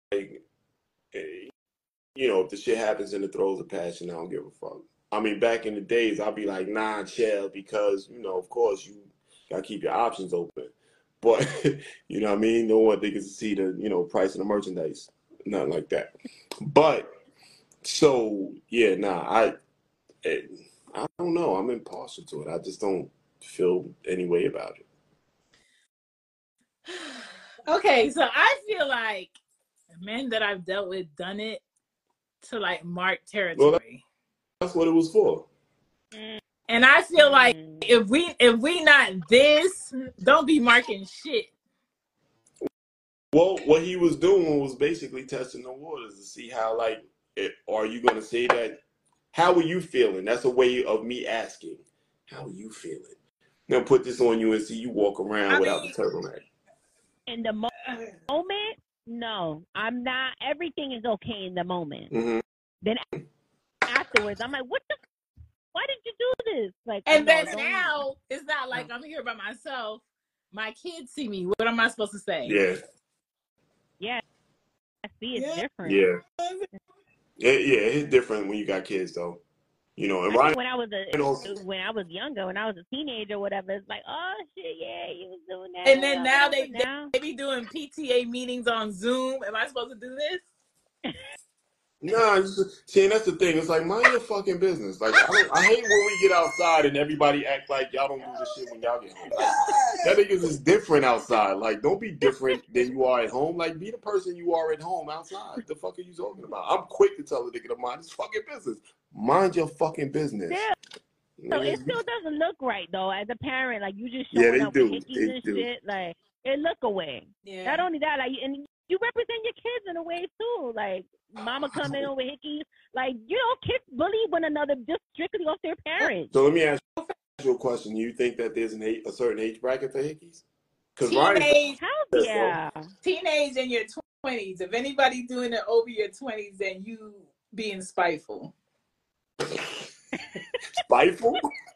if the shit happens in the throes of passion, I don't give a fuck. I mean, back in the days, I'll be like, nah, chill, because, of course, you got to keep your options open. But, you know what I mean? No one they can see the, price of the merchandise. Nothing like that. But, so, yeah, I don't know. I'm impartial to it. I just don't feel any way about it. Okay, so I feel like men that I've dealt with done it to like mark territory. Well, that's what it was for. And I feel like if we not this, don't be marking shit. Well, what he was doing was basically testing the waters to see how, like, are you going to say that? How are you feeling? That's a way of me asking. How are you feeling? Now put this on you and see you walk around without the turtleneck. In the moment, no, I'm not. Everything is okay in the moment. Mm-hmm. Then afterwards, I'm like, what the? Why did you do this? Like, and then now it's not like I'm here by myself. My kids see me. What am I supposed to say? Yeah. Yeah. I see it's different. Yeah. It's different when you got kids, though. You know, and Ryan, when I was younger, when I was a teenager, or whatever, it's like, oh shit, yeah, you was doing that. And then now they be doing PTA meetings on Zoom. Am I supposed to do this? Nah, see, and that's the thing. It's like, mind your fucking business. Like, I hate when we get outside and everybody act like y'all don't do this shit when y'all get home. Like, that niggas is different outside. Like, don't be different than you are at home. Like, be the person you are at home outside. What the fuck are you talking about? I'm quick to tell a nigga to mind his fucking business. Mind your fucking business. Yeah. So it still doesn't look right, though, as a parent. Like, you just showing up with hickeys and shit. Like, it look away. Yeah. Not only that, like, and you represent your kids in a way, too. Like, mama coming over hickeys. Like, you know, kids bully one another just strictly off their parents. So let me ask you a question. Do you think that there's a certain age bracket for hickeys? Teenage, teenage in your 20s. If anybody doing it over your 20s, then you being spiteful. Spiteful?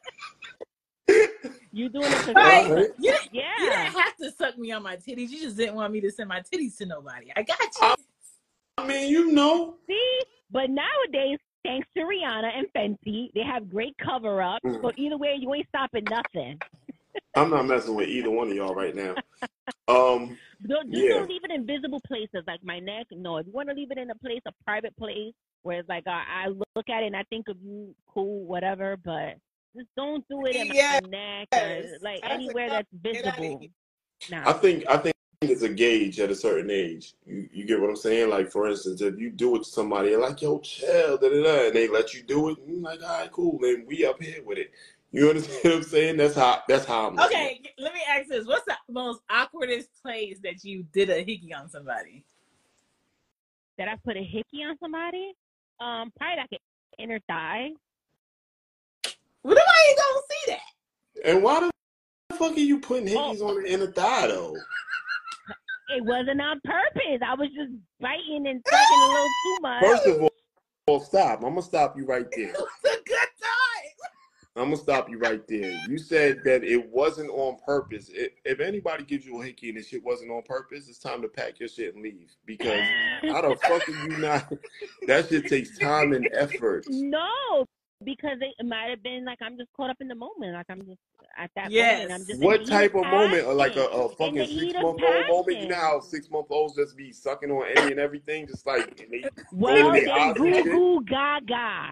You doing it because you didn't have to suck me on my titties. You just didn't want me to send my titties to nobody. I got you. I mean, you know. See, but nowadays, thanks to Rihanna and Fenty, they have great cover-ups. So either way, you ain't stopping nothing. I'm not messing with either one of y'all right now. Don't leave it in visible places like my neck. No, if you want to leave it in a private place, where it's like I look at it and I think of you, cool, whatever. But just don't do it in my neck or like anywhere that's visible. No. I think it's a gauge at a certain age. You get what I'm saying? Like, for instance, if you do it to somebody, they're like, yo, chill, and they let you do it, and you're like, all right, cool, then we up here with it. You understand what I'm saying? That's how I'm looking. Okay, let me ask this. What's the most awkwardest place that you did a hickey on somebody? That I put a hickey on somebody? Probably like an inner thigh. Well, nobody don't see that. And why the fuck are you putting hickeys on the inner thigh, though? It wasn't on purpose. I was just biting and sucking a little too much. First of all, stop. I'm going to stop you right there. It was a good time. I'm going to stop you right there. You said that it wasn't on purpose. If anybody gives you a hickey and this shit wasn't on purpose, it's time to pack your shit and leave. Because how the fuck are you not? That shit takes time and effort. No, because it might have been like I'm just caught up in the moment. Like I'm just at that moment. I'm just what type of moment? Like a fucking 6-month-old moment? You know how 6-month-olds just be sucking on any and everything? Just like, and they goo goo gaga.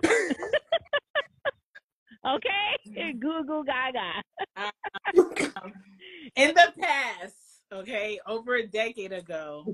Okay? Goo goo gaga. In the past, okay, over a decade ago,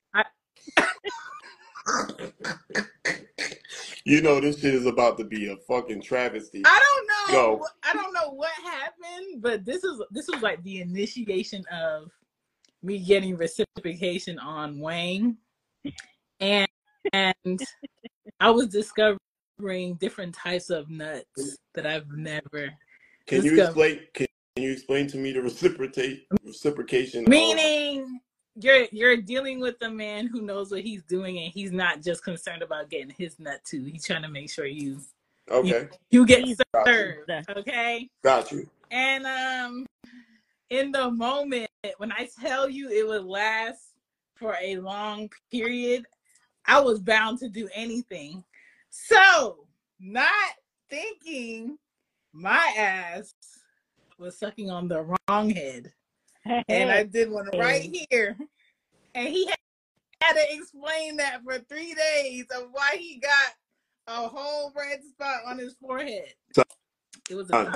you know this shit is about to be a fucking travesty. I don't know. Go. I don't know what happened, but this was like the initiation of me getting reciprocation on Wang, and I was discovering different types of nuts that I've never. Can you explain to me the reciprocation? Meaning, you're dealing with a man who knows what he's doing, and he's not just concerned about getting his nut too. He's trying to make sure you get served. Okay, got you. And in the moment when I tell you it would last for a long period, I was bound to do anything. So, not thinking my ass was sucking on the wrong head. And I did one right here. And he had to explain that for 3 days of why he got a whole red spot on his forehead. It was a time.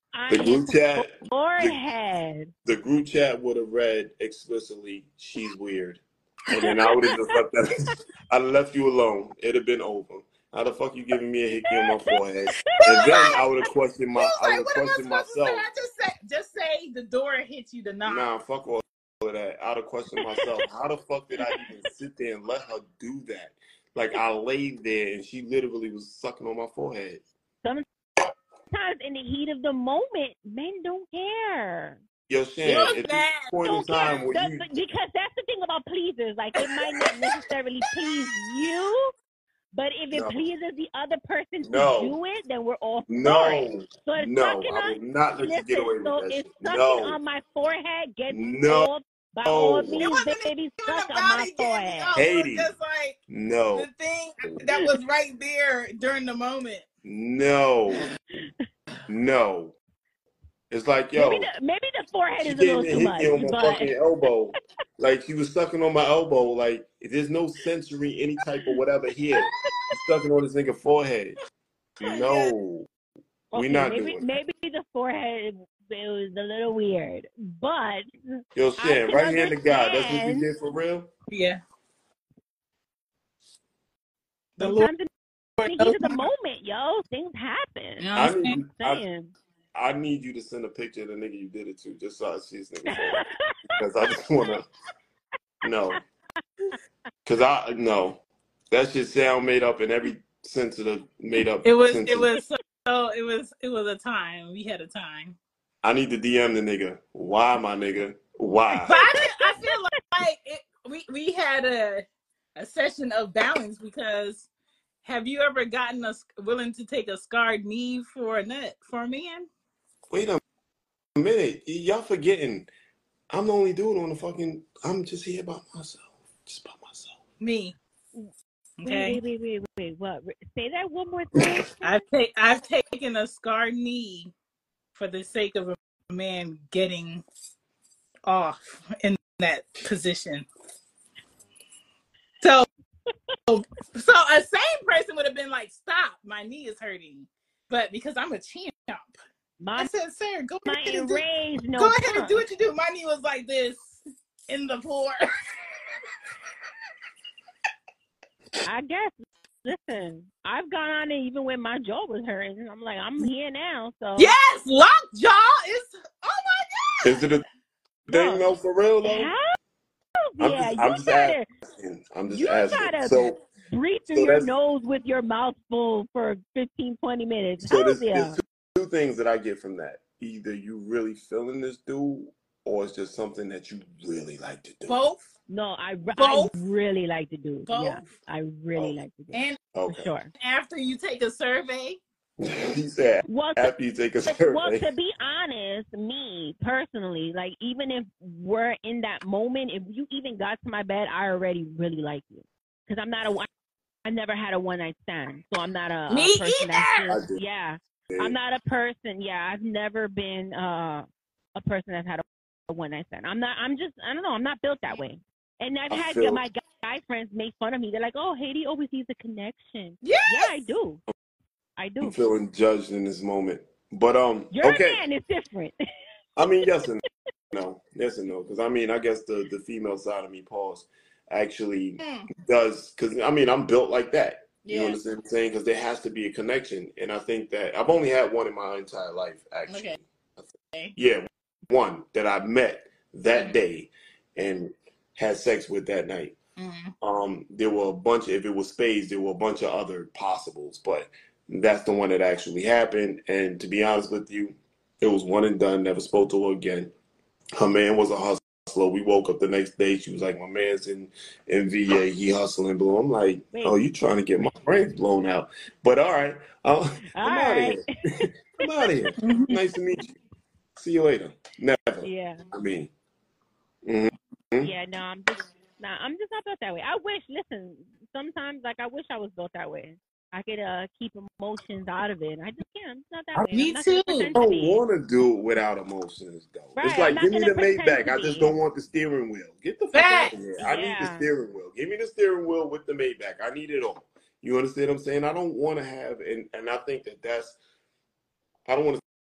I The group chat, forehead. the group chat would have read explicitly, "She's weird," and then I would have just left that. I'd have left you alone. It'd have been over. How the fuck you giving me a hickey on my forehead? And then I would have questioned What am I questioned supposed to say? myself. Just say the door hit you the knob. Nah, fuck all of that. I'd have questioned myself. How the fuck did I even sit there and let her do that? Like, I laid there and she literally was sucking on my forehead. Sometimes in the heat of the moment, men don't care. Yo, Shan, at this point in time, because that's the thing about pleasers. Like, it might not necessarily please you, but if it pleases the other person to do it, then we're all for it. So it's sucking I will not let you get away with that shit. Sucking on my forehead gets off. By all means, baby, suck on my forehead. Haiti. Just like the thing that was right there during the moment. No. It's like, yo, maybe the forehead is a little too much. On my fucking elbow. Like, she was sucking on my elbow. Like, there's no sensory, any type of whatever here. She's sucking on this nigga forehead. No. Okay, we're not doing maybe the forehead, it was a little weird. But yo, Shan, right hand to God. That's what you did for real? Yeah. Sometimes in the heat of the moment, yo, things happen. You know I need you to send a picture of the nigga you did it to, just so I see this nigga. Because I just wanna Because that shit sound made up in every sense of the made up. It was a time. We had a time. I need to DM the nigga. Why, my nigga? Why? But I feel like we had a session of balance, because have you ever gotten willing to take a scarred knee for a man? Wait a minute. Y'all forgetting. I'm the only dude on the fucking. I'm just here by myself. Just by myself. Me. Okay. Wait. What? Say that one more time. I've taken a scarred knee for the sake of a man getting off in that position. So a sane person would have been like, "Stop, my knee is hurting," but because I'm a champ, I said, "Sir, go ahead and do what you do." My knee was like this in the floor. I guess. Listen, I've gone on it even when my jaw was hurting. I'm like, I'm here now. So yes, lockjaw is. Oh my God! Is it a thing though, for real though? I'm just asking. You gotta breathe through your nose with your mouth full for 15, 20 minutes. So there's two things that I get from that. Either you really feeling this dude, or it's just something that you really like to do. Both. No, I really like to do. Both. Yeah, I really like to do. And for sure. After you take a survey. He said, after you take a survey. Well, to be honest, me personally, like, even if we're in that moment, if you even got to my bed, I already really like you, because I never had a one night stand, so I'm not a person that's just, I'm not a person. Yeah, I've never been a person that's had a one night stand. I don't know. I'm not built that way. And I've had my guy friends make fun of me. They're like, "Oh, Haiti always needs a connection." Yes! Yeah, I do. I'm feeling judged in this moment. But your man is different. I mean, yes and no. Yes and no. Because I mean, I guess the female side of me, pause, actually does. Because I mean, I'm built like that. You understand what I'm saying? Because there has to be a connection. And I think that I've only had one in my entire life, actually. Okay. Yeah, one that I met that day and had sex with that night. There were a bunch, if it was spades, there were a bunch of other possibles, but that's the one that actually happened. And to be honest with you, it was one and done. Never spoke to her again. Her man was a hustler. We woke up the next day. She was like, "My man's in VA. He hustling." Blue. I'm like, "Oh, you trying to get my brains blown out?" But all right, come out of here. Come out of here. Nice to meet you. See you later. Never. Yeah. I mean. Yeah. No, I'm just not built that way. I wish. Listen, sometimes I wish I was built that way. I could keep emotions out of it. I just can't. It's not that way. Me too. I don't want to do it without emotions, though. Right, it's like, give me the Maybach. I just don't want the steering wheel. Get the fuck out of here. I need the steering wheel. Give me the steering wheel with the Maybach. I need it all. You understand what I'm saying? I don't want to have, and I think that's, I don't want to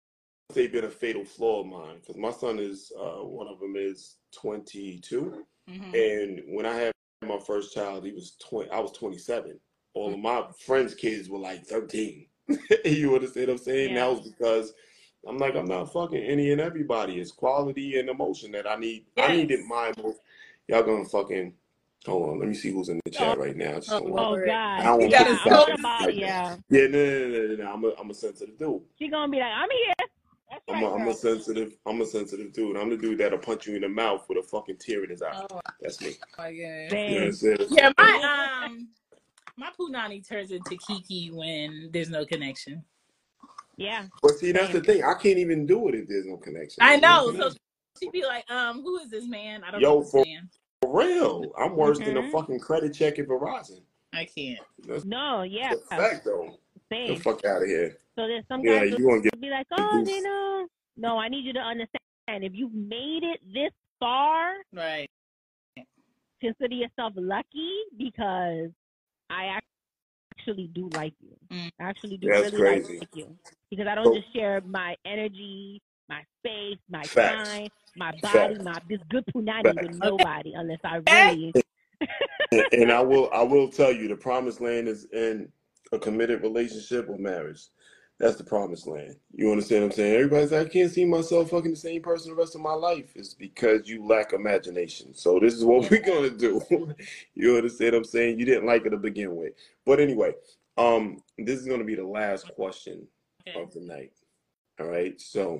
say been a fatal flaw of mine, because my son is one of them is 22, and when I had my first child, he was 20. I was 27. All of my friends' kids were like 13. You understand what I'm saying? Yeah. That was because I'm like, I'm not fucking any and everybody. It's quality and emotion that I need. Yes. I needed mine. Y'all gonna fucking hold on. Let me see who's in the chat right now. I just don't want. God. I don't want Yeah, to I'm not about, yeah. Yeah, no. I'm a sensitive dude. She gonna be like, I'm here. That's right, I'm a sensitive dude. I'm the dude that'll punch you in the mouth with a fucking tear in his eye. Oh, that's me. My God. Yeah, my punani turns into Kiki when there's no connection. Yeah. But see, that's the thing. I can't even do it if there's no connection. I know. So she'd be like, who is this man? I don't know this man. For real. I'm worse than a fucking credit check at Verizon. I can't. That's yeah. a fact, though. Same. Get the fuck out of here. So there's some guys you gonna be like, oh, you know. No, I need you to understand. If you've made it this far, right, consider yourself lucky, because I actually do like you. I actually do really crazy. like you, because I don't just share my energy, my space, my time, my body, this good punani with nobody unless I really. And I will tell you, the promised land is in a committed relationship or marriage. That's the promised land. You understand what I'm saying? Everybody's like, I can't see myself fucking the same person the rest of my life. It's because you lack imagination. So this is what we're gonna do. You understand what I'm saying? You didn't like it to begin with. But anyway, this is gonna be the last question of the night. All right. So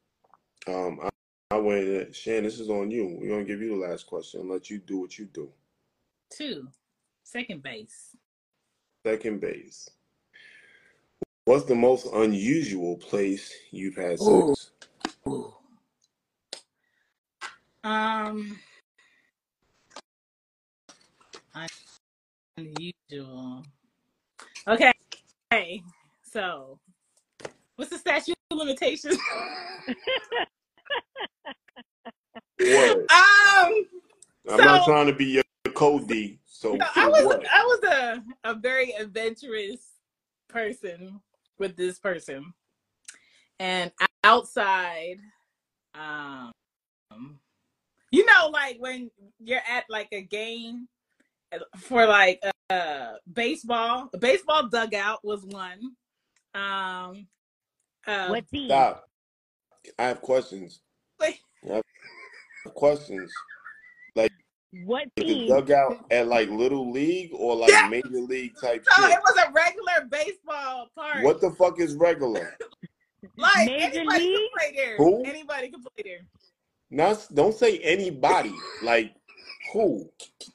I went, Shan, this is on you. We're gonna give you the last question and let you do what you do. 2, second base. Second base. What's the most unusual place you've had sex? Ooh. Unusual. Okay. So, what's the statute of limitations? What? I'm not trying to be your Cody. So I was a very adventurous person with this person, and outside, you know, like when you're at like a game for like baseball, a baseball dugout was one. What team? Stop. I have questions. Like, I have questions. Like, what team? The dugout at like Little League or like Major League type shit? It was a regular baseball park. What the fuck is regular? Like Major anybody League? can play there. Who? Anybody can play there. Don't say anybody. Like who?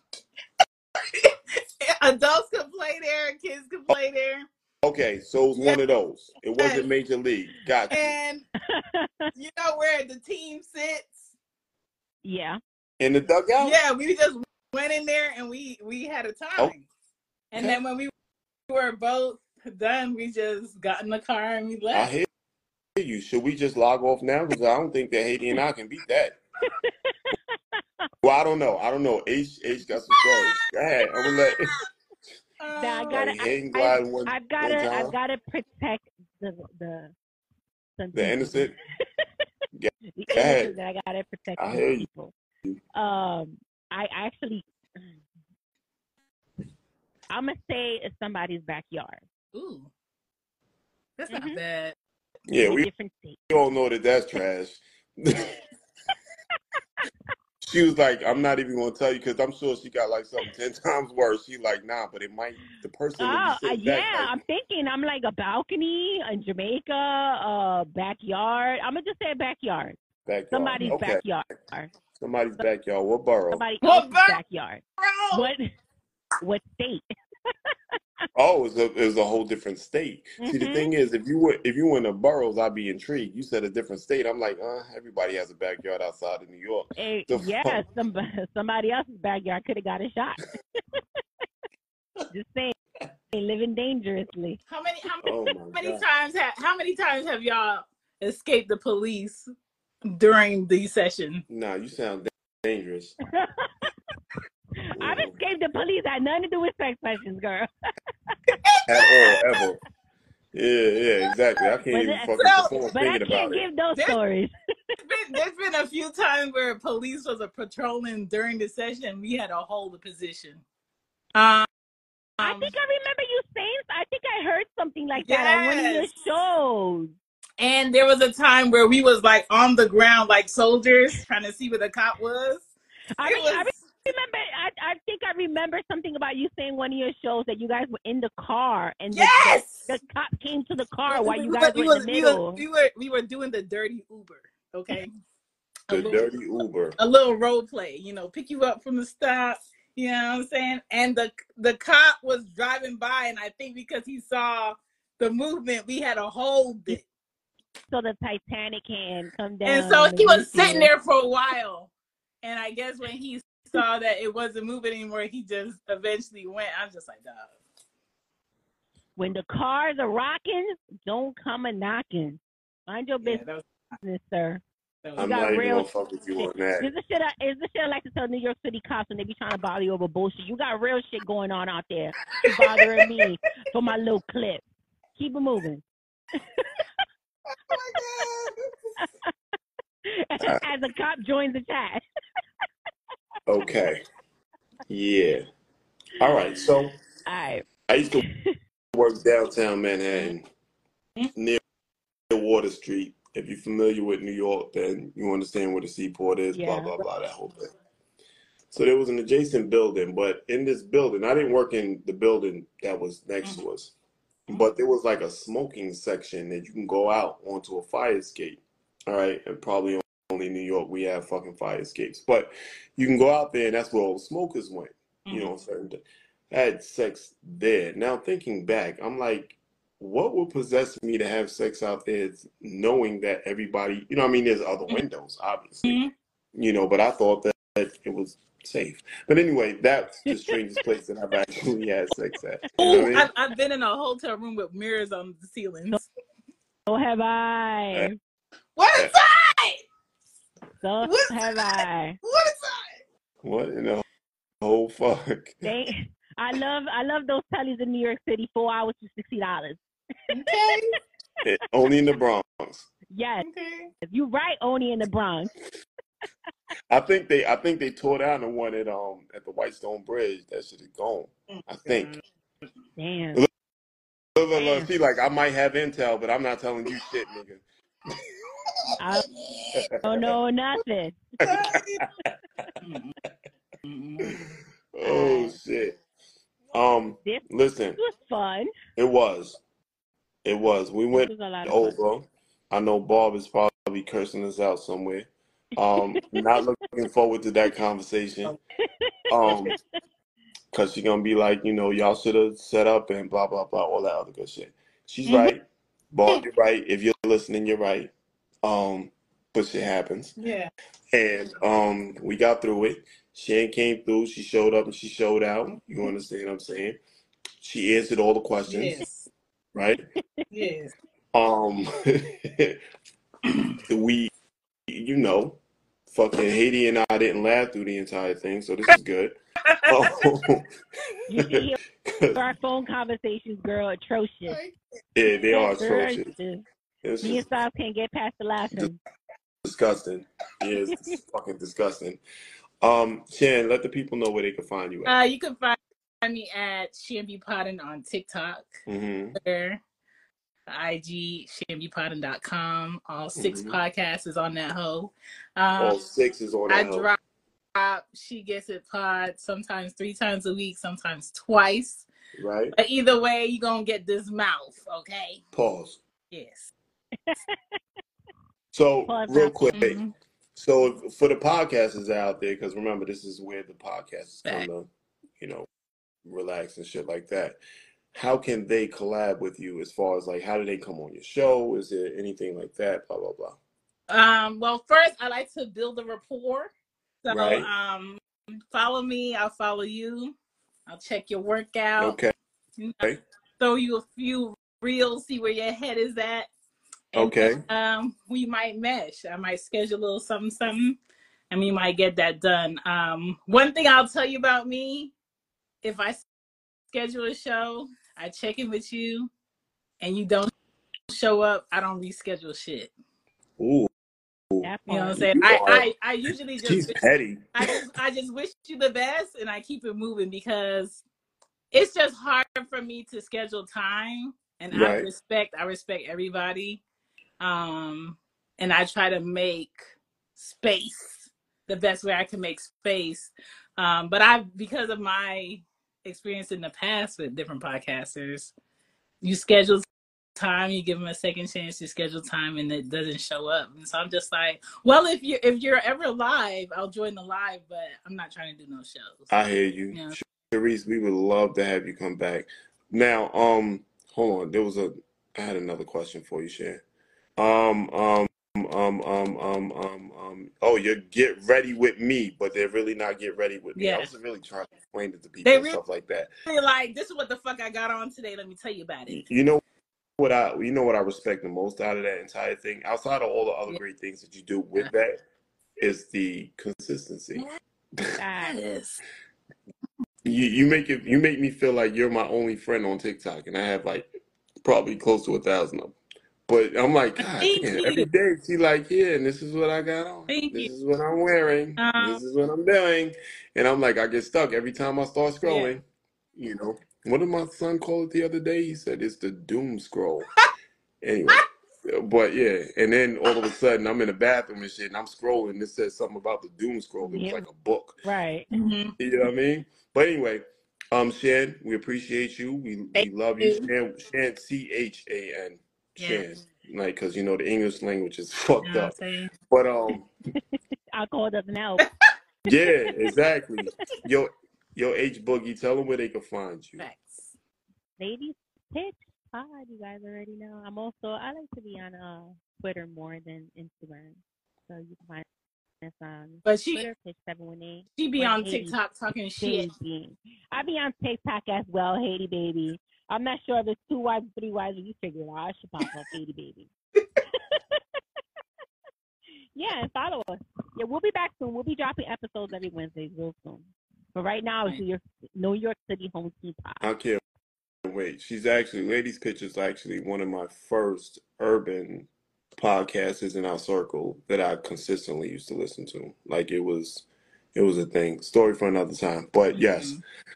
Adults can play there. Kids can play there. Okay, so it was one of those. It wasn't Major League. Gotcha. And you know where the team sits? Yeah. In the dugout? Yeah, we just went in there and we had a time. Okay. And then when we were both done, we just got in the car and we left. I hear you. Should we just log off now? Because I don't think that Haiti and I can beat that. Well, I don't know. H got some stories. Go ahead. I'm gonna let. I've got to protect the innocent. The innocent. I got to protect the people. I actually, I'm gonna say it's somebody's backyard. Ooh, that's not bad. Yeah, we all know that that's trash. She was like, I'm not even going to tell you because I'm sure she got like something 10 times worse. She like, nah, but it might, the person will be sitting back. Yeah, I'm thinking I'm like a balcony in Jamaica, backyard. I'm going to just say backyard. Somebody's backyard. Somebody's backyard. What borough? Somebody's backyard. What state? Oh, it's a whole different state. See, the thing is, if you were in the boroughs, I'd be intrigued. You said a different state. I'm like, everybody has a backyard outside of New York. Somebody else's backyard could have got a shot. Just saying, living dangerously. How many times have y'all escaped the police during these sessions? Nah, you sound dangerous. I've escaped the police. Had nothing to do with sex sessions, girl. At all, ever. Yeah, exactly. I can't even fucking perform but I thinking can't about it. give those stories. There's been a few times where police was patrolling during the session. We had to hold the position. I think I remember you saying. I think I heard something like that on one of your shows. And there was a time where we was like on the ground like soldiers trying to see where the cop was. I remember. I think I remember something about you saying one of your shows that you guys were in the car and the cop came to the car while you guys were in the middle. We were doing the dirty Uber, okay? Dirty Uber. A little role play, you know, pick you up from the stop. You know what I'm saying? And the cop was driving by, and I think because he saw the movement, we had to hold it. So the Titanic can come down. And so he was sitting there for a while. And I guess when he saw that it wasn't moving anymore, he just eventually went. I'm just like, dog. When the cars are rocking, don't come a knocking. Mind your business, sir. I'm not even gonna fuck with you on that. Is the shit I like to tell New York City cops when they be trying to bother you over bullshit. You got real shit going on out there. You bothering me for my little clip. Keep it moving. Oh my God. As a cop joins the chat. Okay. Yeah. All right. So I used to work downtown Manhattan near Water Street. If you're familiar with New York, then you understand where the seaport is, blah, blah, blah, that whole thing. So there was an adjacent building, but in this building, I didn't work in the building that was next to us, but there was like a smoking section that you can go out onto a fire escape. All right. And probably only in New York we have fucking fire escapes, but you can go out there and that's where all the smokers went, you know, I had sex there. Now thinking back, I'm like, what would possess me to have sex out there knowing that everybody, you know what I mean, there's other windows, obviously, you know, but I thought that it was safe. But anyway, that's the strangest place that I've actually had sex at. You know what I mean? I've been in a hotel room with mirrors on the ceilings. So have I. What is that? So have I. What is that? What in the whole fuck? I love those tellies in New York City, 4 hours for $60. Okay. Only in the Bronx. Yes. Okay. You're right, only in the Bronx. I think they tore down the one at the Whitestone Bridge. That shit is gone. I think. Damn. Look, see, like I might have intel, but I'm not telling you shit, nigga. I don't know nothing. Oh shit. Listen. It was fun. It was. We went over. I know Bob is probably cursing us out somewhere. Not looking forward to that conversation. Cause she's gonna be like, you know, y'all should have set up and blah blah blah, all that other good shit. She's right. Bob, you're right. If you're listening, you're right. But shit happens. Yeah. And we got through it. Shan came through, she showed up and she showed out. You understand what I'm saying? She answered all the questions. Yes. Right? Yes. We, you know, fucking Haiti and I didn't laugh through the entire thing, so this is good. You can hear our phone conversations, girl, atrocious. Yeah, they are atrocious. Me and Styles can't get past the laughing. Disgusting. Yeah, it's fucking disgusting. Shan, let the people know where they can find you at. You can find me at ShanBPodden on TikTok, Twitter, IG, ShanBPodden.com. All 6 podcasts is on that hoe. All 6 is on that hoe. I drop She Gets It pod sometimes 3 times a week, sometimes twice. Right. But either way, you're going to get this mouth, okay? Pause. Yes. So, real quick. So, for the podcasters out there, because remember, this is where the podcast is going to, you know, relax and shit like that. How can they collab with you as far as, like, how do they come on your show? Is there anything like that? Blah, blah, blah. Well, first, I like to build a rapport. So, follow me. I'll follow you. I'll check your workout. Okay. Throw you a few reels, see where your head is at. And okay. Then, we might mesh. I might schedule a little something, and we might get that done. One thing I'll tell you about me, if I schedule a show, I check in with you. and you don't show up, I don't reschedule shit. Ooh. You know what I'm saying? I usually just she's petty. I just wish you the best, and I keep it moving because it's just hard for me to schedule time, and I respect everybody, and I try to make space the best way I can make space, but because of my experience in the past with different podcasters, you schedule time, you give them a second chance to schedule time, and it doesn't show up. And so I'm just like, well, if you're ever live, I'll join the live, but I'm not trying to do no shows. I hear you. Sharice, we would love to have you come back. Now, hold on. I had another question for you, Shan. You get ready with me, but they're really not get ready with me. I was really trying to explain it to people and stuff like that. They're like, this is what the fuck I got on today. Let me tell you about it. You know what I respect the most out of that entire thing, outside of all the other great things that you do with that, is the consistency. Yes. You make me feel like you're my only friend on TikTok, and I have like probably close to 1,000 of them. But I'm like, God damn, every day she like, yeah, and this is what I got on. This is what I'm wearing. This is what I'm doing. And I'm like, I get stuck every time I start scrolling. You know, what did my son call it the other day? He said it's the doom scroll. Anyway, but yeah, and then all of a sudden I'm in the bathroom and shit, and I'm scrolling. And it says something about the doom scroll. It was like a book. Right. You know what I mean? But anyway, Shan, we appreciate you. We love you. Shan, CHAN. Shan. Like, because you know the English language is fucked up. But alcohol doesn't help. Yeah, exactly. Yo, H Boogie, tell them where they can find you. Ladies Pitch Pod, you guys already know. I like to be on Twitter more than Instagram, so you can find us on Twitter, Pitch 718. She be on TikTok talking shit. I be on TikTok as well, Haiti baby. I'm not sure if it's 2 wives, 3 wives, you figure it out. I should pop up Haiti baby. Yeah, and follow us. Yeah, we'll be back soon. We'll be dropping episodes every Wednesday real soon. But right now, it's your New York City Home Team Pod. I can't wait. Ladies Pitch is actually one of my first urban podcasters in our circle that I consistently used to listen to. Like it was a thing. Story for another time. But yes,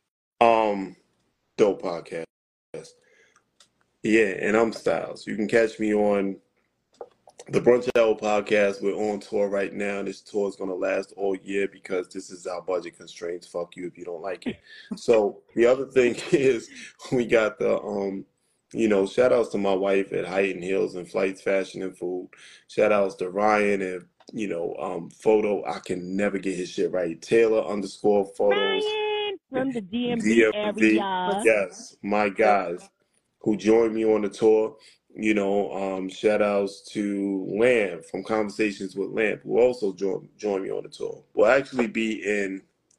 dope podcast. Yeah, and I'm Styles. You can catch me on the Brunch Hour podcast. We're on tour right now. This tour is going to last all year because this is our budget constraints. Fuck you if you don't like it. So the other thing is we got the, shout outs to my wife at Height and Heels and Flights, Fashion and Food. Shout outs to Ryan and, Photo. I can never get his shit right. Taylor _photos. Ryan from the DMV area. Yes, my guys who joined me on the tour. Shout outs to Lamb from Conversations with Lamb, who also joined me on the tour. We'll actually be in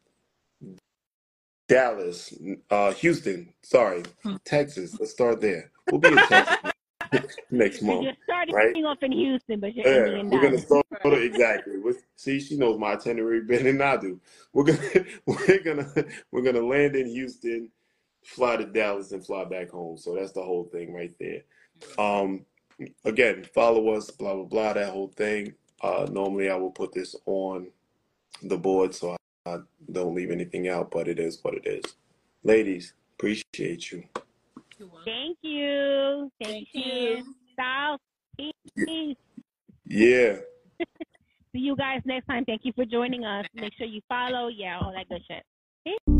Dallas, Houston, Texas. Let's start there. We'll be in Texas next month. You're starting off in Houston, but you're ending in Dallas. We're gonna start exactly. See, she knows my itinerary better than I do. We're gonna land in Houston, fly to Dallas, and fly back home. So that's the whole thing right there. Again, follow us, blah blah blah, that whole thing. Normally I will put this on the board so I don't leave anything out, but it is what it is. Ladies, appreciate you. Thank you. Thank you. Styles, peace. Yeah. See you guys next time. Thank you for joining us. Make sure you follow, all that good shit.